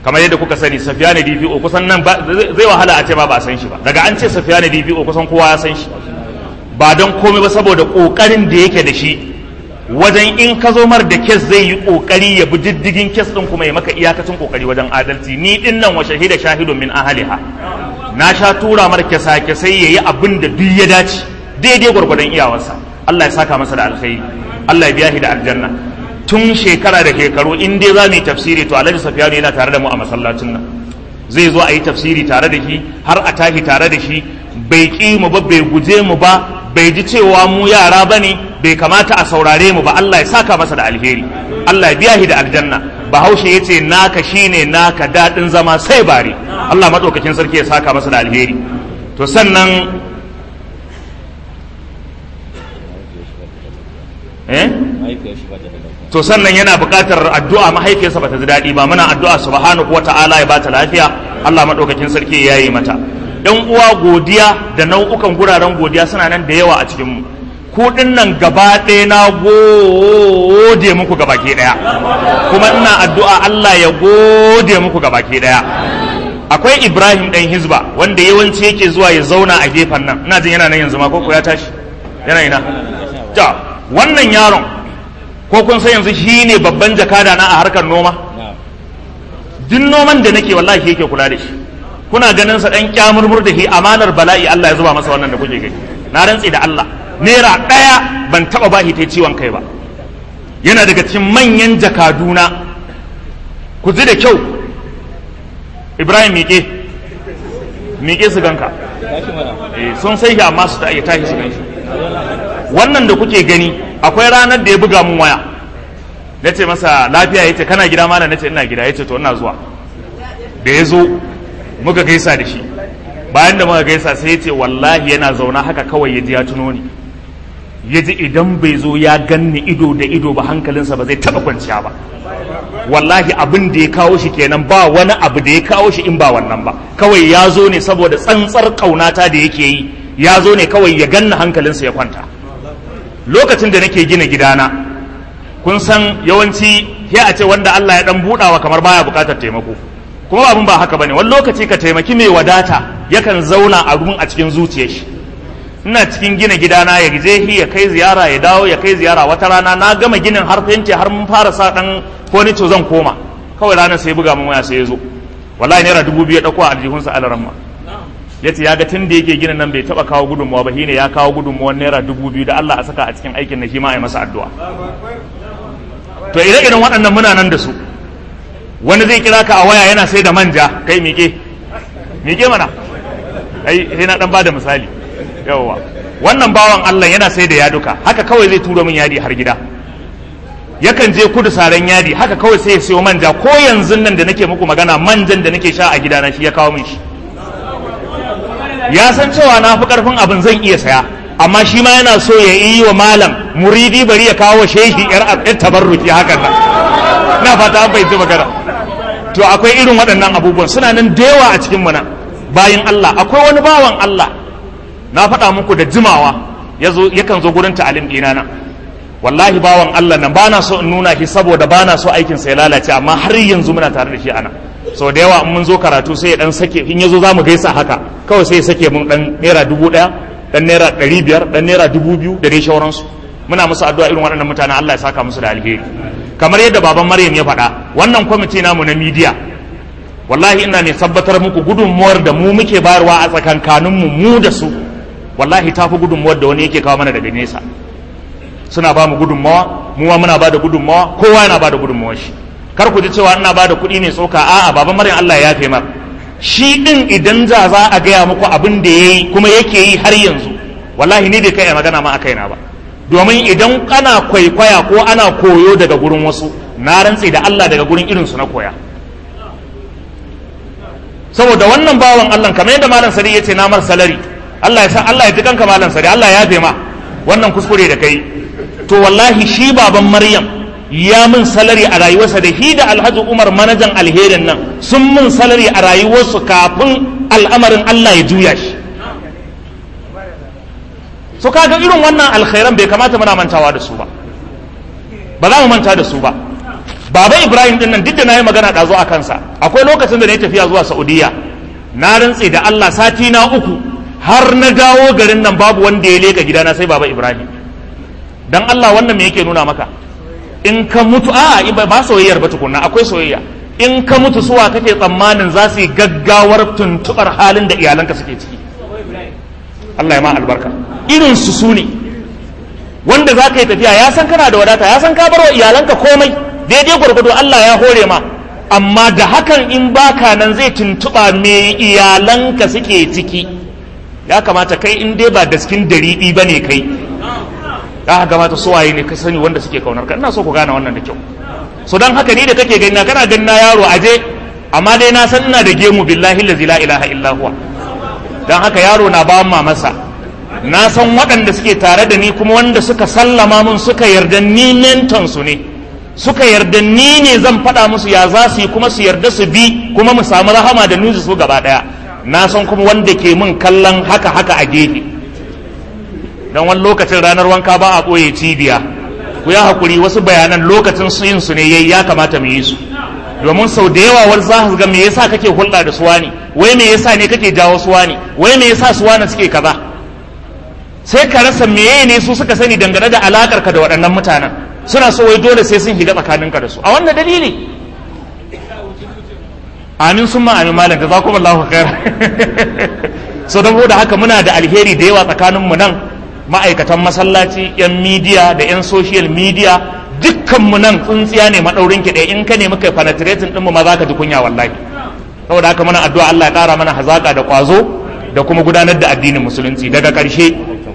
kamar yadda kuka sani Safiyanu DPO kusan nan zai wahala a ce ba a san shi ba, daga an ce Safiyanu DPO kusan kowa ya san shi, ba don komai ba saboda kokarin da yake da shi wajen in ka zo mar da kes zai yi kokari ya bi diddigin kes din kuma ya maka iyakacin kokari wajen adalci. Ni din nan wa shahida shahidun min ahliha, na sha tura mar kesa-kesai yayi abin da duk ya dace daidai gwargwadon iyawarsa. Allah ya saka masa da alkhairi, Allah ya biya shi da aljanna. Tun shekara da shekaru in dai za mu yi tafsiri to Alhaji Safiyanu yana tare da mu a masallacin nan, zai zo a yi tafsiri tare da shi har a tashi tare da shi, bai ƙi mu ba, bai guje mu ba, bai ji cewa mu yara bane, bai kamata a saurare mu ba. Allah ya saka masa da alheri, Allah ya biya shi da aljanna. Bahaushe ya ce naka shine naka daɗin zama sai bari. Allah maɗaukakin sarki ya saka masa da alheri. To sannan yana buƙatar addu'a, mahaifiyarsa bata ji daɗi ba, muna addu'a subhanahu wata'ala ya bata lafiya, Allah maɗaukakin sarki ya yi mata. Ɗan uwa, godiya da nau'ukan guraren godiya suna nan da yawa a cikinmu. Ku nan gaba ɗaya na gode muku gabaki ɗaya, kuma ina addu'a Allah ya gode muku gabaki ɗaya. Akwai Ibrahim ɗan Hizba wanda yawanci yake zuwa ya zauna a gefen nan, ina jin yana nan yanzu ma ko ya tashi yana ina. Ja, wannan yaron ko kun san yanzu shi ne babban jakada na a harkar noma. Duk noman da nake wallahi yake kula da shi. Kuna ganin sa ɗan kyamurmur da shi, amanar bala'i Allah ya zuba masa wannan da kuke gani. Na rantsi da Allah, naira ɗaya ban taɓa ba shi ta ciwon kai ba. Yana daga cikin manyan jakaduna. Ku ji da kyau, Ibrahim miƙe su ganka. Sun sai shi amma su ta iya tashi su gan shi. Wannan da kuke gani, akwai ranar da ya buga mun waya. Na ce masa lafiya, ya ce kana gida mana, na ce ina gida, ya ce to ina zuwa. Da ya zo muka gaisa da shi, bayan da muka gaisa sai ya ce wallahi yana zauna haka kawai ya ji ya tuno ni, ya ji idan bai zo ya ganni ido da ido ba hankalinsa ba zai taɓa kwanciya ba. Wallahi abin da ya kawo shi kenan, ba wani abu da ya kawo shi in ba wannan ba, kawai ya zo ne saboda tsantsar ƙaunata da yake yi, ya zo ne kawai ya ganni hankalinsa ya kwanta. Lokacin da nake gina gidana, kun san yawanci ya a ce wanda Allah ya dan buɗawa kamar baya buƙatar taimako, kuma abin ba haka bane. Wani lokaci ka taimaki mai wadata yakan zauna a rumun a cikin zuciyar shi. Ina cikin gina gidana, ya je ya kai ziyara, ya dawo ya kai ziyara. Wata rana na gama ginin har fenti har mun fara sa dan furniture zan koma, kawai ranar sai buga mun waya sai ya zo, wallahi naira 2000 ya dauko a aljihunsa alaramma. Ya ce ya ga tun da yake ginin nan bai taba kawo gudunmawa ba, shine ya kawo gudunmawar naira 2000 da Allah a saka a cikin aikin na shi ma a yi masa addu'a. To ire-iren waɗannan muna nan da su. Wani zai kira ka a waya yana sai da manja, kai miƙe mana, ai sai na dan bada misali. Yawwa, wannan bawan Allah yana sai da yaduka, haka kawai zai turo min yadi har gida. Yakan je kudu saran yadi, haka kawai sai ya siyo manja. Ko yanzu nan da nake muku magana, manjan da nake sha a gidana shi ya kawo min shi. Ya san cewa na fi karfin abin zan iya saya, amma shi ma yana so ya yi wa malam muridi bari ya kawo shehi yar tabarruki hakan nan. Na fata an fahimci magana. To akwai irin waɗannan abubuwan suna nan da yawa a cikin muna bayan Allah. Akwai wani bawan Allah na faɗa muku da jimawa, yakan zo gurin ta'alim ɗina nan. Wallahi bawan Allah nan bana so in nuna shi saboda bana so aikin sa ya lalace, amma har yanzu muna tare da shi ana. So da yawa in mun zo karatu sai ya dan sake, in yazo zamu gaisa haka kawai sai ya sake mun dan naira 1000, dan naira 500, dan naira 2000 da dai shauransu. Muna musu addu'a irin waɗannan mutanen Allah ya saka musu da alheri. Kamar yadda baban Maryam ya faɗa, wannan kwamiti namu na media, wallahi ina ne tabbatar muku gudunmuwar da mu muke bayarwa a tsakankaninmu mu da su, wallahi ta fi gudunmuwar da wani yake kawo mana daga nesa. Suna ba mu gudunmawa, mu ma muna ba da gudunmawa, kowa yana ba da gudunmawar shi. Kar ku ji cewa ina ba da kuɗi ne tsoka, a'a baban Maryam Allah ya yafe mar. Shi din idan za a gaya muku abin da yayi kuma yake yi har yanzu, wallahi ni bai kai magana ma a kaina ba. Domin idan ana kwaikwaya ko ana koyo daga gurin wasu, na rantse da Allah daga gurin irinsu na koya. Saboda wannan bawan Allah kamar yadda malam Sari ya ce na mar salari, Allah ya san Allah ya ji kanka malam Sari, Allah ya yafe ma wannan kuskure da kai. To wallahi shi baban Maryam ya min salari a rayuwarsa, da shi da Alhaji Umar manajan alherin nan sun min salari a rayuwarsu kafin al'amarin Allah ya juya shi. So kaga irin wannan alkhairan bai kamata muna mantawa da su ba, ba za mu manta da su ba. baba Ibrahim din nan duk da nayi magana ɗazu a kansa, akwai lokacin da na yi tafiya zuwa Saudiya, na rantse da Allah sati na 3 har na dawo garin nan babu wanda ya leka gidana sai baba Ibrahim. Dan Allah wannan me yake nuna maka? In ka mutu ba soyayyar ba tukunna, akwai soyayya. In ka mutu suwa kake tsammanin za su yi gaggawar tuntubar halin da iyalanka suke ciki? Allah ya ma albarka. Irin su ne wanda za ka yi tafiya, ya san kana da wadata, ya san ka bar wa iyalanka komai daidai gwargwado, Allah ya hore ma, amma da hakan in baka nan zai tuntuba me iyalanka suke ciki. Ya kamata kai in dai ba daskin dariɗi ba ne kai, ya kamata suwaye ne ka sani wanda suke kaunar ka. Ina so ku gane wannan da kyau. So don haka ni da kake gani na kana gani na yaro aje, amma dai na san ina da gemu billahi la ilaha illa huwa. Don haka yaro na ba masa, na san waɗanda suke tare da ni kuma wanda suka sallama mun suka yarda ni menton su ne, suka yarda ni ne zan faɗa musu ya za su yi kuma su yarda su bi kuma mu samu rahama da nuzi su gaba ɗaya. Na san kuma wanda ke mun kallon haka a gefe, don wani lokacin ranar wanka ba a ɓoye cibiya. Ku ya haƙuri, wasu bayanan lokacin su yin su ne yayi, ya kamata mu yi su, domin sau da yawa wani za ga me yasa kake hulɗa da suwa ne, wai me yasa ne kake jawo suwa ne, wai me yasa suwa ne suke kaza, sai ka rasa meye ne su suka sani dangane da alakar ka da waɗannan mutanen. Suna so wai dole sai sun shiga tsakaninka da su a wannan dalili. Amin summa amin malam, jazakumullahu khair. So don da haka muna da alheri da yawa tsakanin mu nan, ma'aikatan masallaci, yan media da yan social media, dukkan mu nan tsuntsiya ne madaurin ki ɗaya. In ka nemi kai penetrating din mu ma za ka ji kunya wallahi. Saboda haka muna addu'a Allah ya ƙara mana hazaka da ƙwazo da kuma gudanar da addinin musulunci. Daga ƙarshe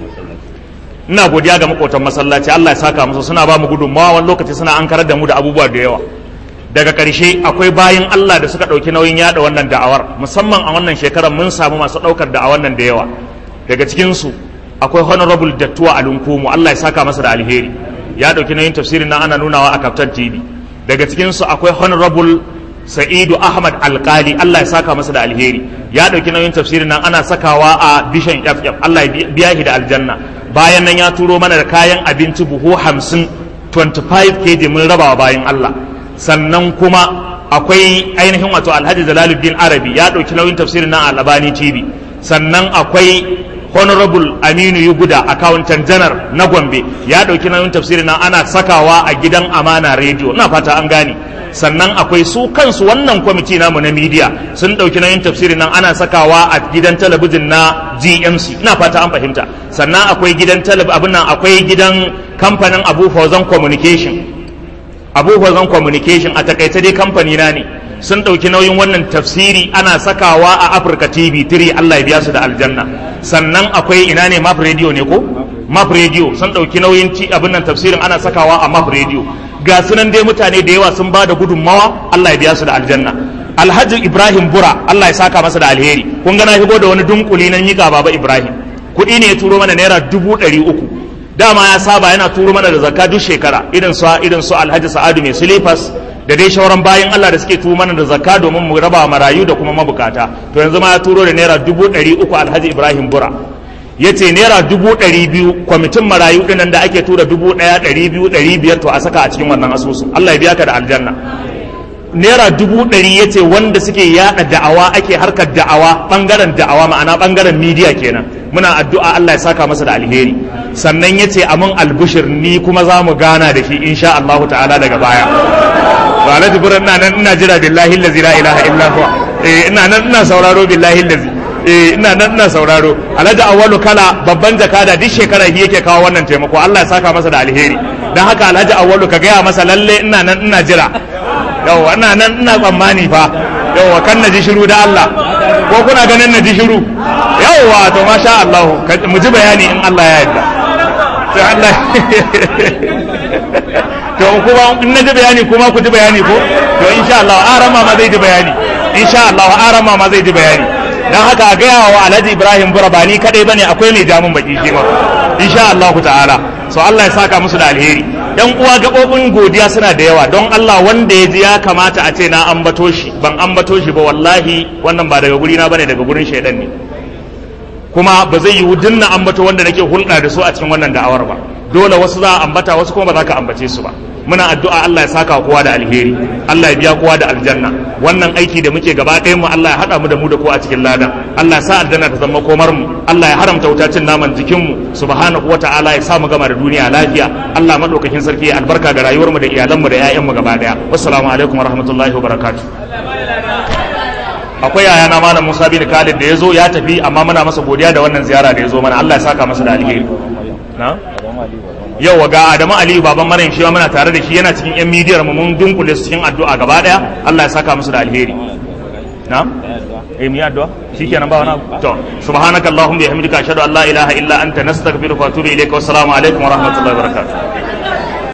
ina godiya ga makotan masallaci, Allah ya saka musu, suna ba mu gudunmawa wani lokaci, suna ankarar da mu da abubuwa da yawa. Daga ƙarshe akwai bayin Allah da suka ɗauki nauyin yaɗa wannan da'awar, musamman a wannan shekarar mun samu masu ɗaukar da'awar nan da yawa. Daga cikinsu akwai honorable Dattuwa Alunkumu, Allah ya saka masa da alheri, ya ɗauki nauyin tafsirin nan ana nunawa a Kaftan TV. Daga cikinsu akwai honorable Sa'idu Ahmad Alƙali, Allah ya saka masa da alheri, ya ɗauki nauyin tafsirin nan ana sakawa a Vision FM, Allah ya biya shi da aljanna. Bayan nan ya turo mana da kayan abinci buhu 50, 25 kg mun rabawa bayan Allah. Sannan kuma akwai ainihin wato Alhaji Jalaluddin Arabi, ya ɗauki nauyin tafsirin nan a Albani TV. Sannan akwai Honorable Aminu Yuguda, Accountant General na Gombe, ya ɗauki nauyin tafsirin nan ana sakawa a gidan Amana Radio, ina fata an gane. Sannan akwai su kansu wannan kwamiti namu na media sun ɗauki nauyin tafsirin nan ana sakawa a gidan talabijin na GMC, ina fata an fahimta. Sannan akwai gidan abin nan, akwai gidan kamfanin Abu Fauzan Communication, Abu Fauzan Communication a takaice dai kamfani na ne, sun ɗauki nauyin wannan tafsiri ana sakawa a Africa TV 3, Allah ya biya su da aljanna. Sannan akwai ina ne, Map Radio ne ko? Map Radio sun ɗauki nauyin abin nan tafsirin ana sakawa a Map Radio. Ga sunan dai mutane da yawa sun ba da gudunmawa, Allah ya biya su da aljanna. Alhaji Ibrahim Bura, Allah ya saka masa da alheri, kun ga na shigo da wani dunkuli na miƙa baba Ibrahim, kuɗi ne ya turo mana naira 300,000. Dama ya saba yana turo mana da zakka duk shekara, irin su Alhaji Sa'adu mai silifas da dai shauran bayan Allah da suke turo mana da zakka domin mu raba marayu da kuma mabukata. To yanzu ma ya turo da naira 300,000 Alhaji Ibrahim Bura. Ya ce naira 200,000 kwamitin marayu ɗinan da ake tura 1,000, 200, 500 to a saka a cikin wannan asusu. Allah ya biya ka da aljanna. Naira 100,000 ya ce wanda suke yaɗa da'awa, ake harkar da'awa, ɓangaren da'awa ma'ana ɓangaren midiya kenan. Muna addu'a Allah ya saka masa da alheri. Sannan ya ce amin albushir, ni kuma za mu gana da shi insha Allah ta'ala daga baya. To Alhaji Buran ina nan ina jira billahi allazi la ilaha illa huwa. Ina nan ina sauraro billahi allazi. Ina nan ina sauraro. Alhaji Awwalu Kala babban jakada duk shekara shi yake kawo wannan taimako, Allah ya saka masa da alheri. Dan haka Alhaji Awwalu ka gaya masa lalle ina nan ina jira. Yawwa ina nan ina tsammani fa. Yawwa kan na ji shiru da Allah. Ko kuna ganin na ji shiru? Yawwa to masha Allah, mu ji bayani in Allah ya yarda. Sai Allah to kuma in na ji bayani kuma ku ji bayani ko? To insha Allah arama ma zai ji bayani. Insha Allah arama ma zai ji bayani. Dan haka a gaya wa Alhaji Ibrahim Bura ba ni kadai bane, akwai mai jamun baki shi ma insha Allah ta'ala. So Allah ya saka musu da alheri. Yan uwa gabobin godiya suna da yawa, don Allah wanda ya ji ya kamata a ce na ambato shi ban ambato shi ba, wallahi wannan ba daga guri na bane, daga gurin shaidan ne. kuma ba zai yiwu dinna ambata wanda nake hulɗa da su a cikin wannan da'awar ba, dole wasu za a ambata wasu kuma ba za ka ambace su ba. Muna addu'a Allah ya saka kowa da alheri, Allah ya biya kowa da aljanna. Wannan aiki da muke gaba ɗayan mu Allah ya haɗa mu da mu da kowa a cikin lada. Allah ya sa aljanna ta zama komar mu, Allah ya haramta wutacin naman jikin mu, subhanahu wata'ala ya sa mu gama da duniya lafiya. Allah madaukakin sarki ya albarka ga rayuwar mu da iyalan mu da ƴaƴan mu gaba ɗaya. Wassalamu alaikum warahmatullahi wabarakatuh. Akwai yayana Malam Musa bin Khalid da ya zo ya tafi, amma muna masa godiya da wannan ziyara da ya zo mana. Allah ya saka masa da alheri. Na? Yau ga Adamu Aliyu baban Maryam shi muna tare da shi, yana cikin yan midiyar mu, mun dunkule su cikin addu'a gaba daya. Allah ya saka musu da alheri. Na? Mu yi addu'a? Shikenan ba wani abu. To, subhanakallahumma bihamdika ashhadu an la ilaha illa anta nastaghfiruka wa atubu ilayka. Wassalamu alaikum wa rahmatullahi wa barakatuh.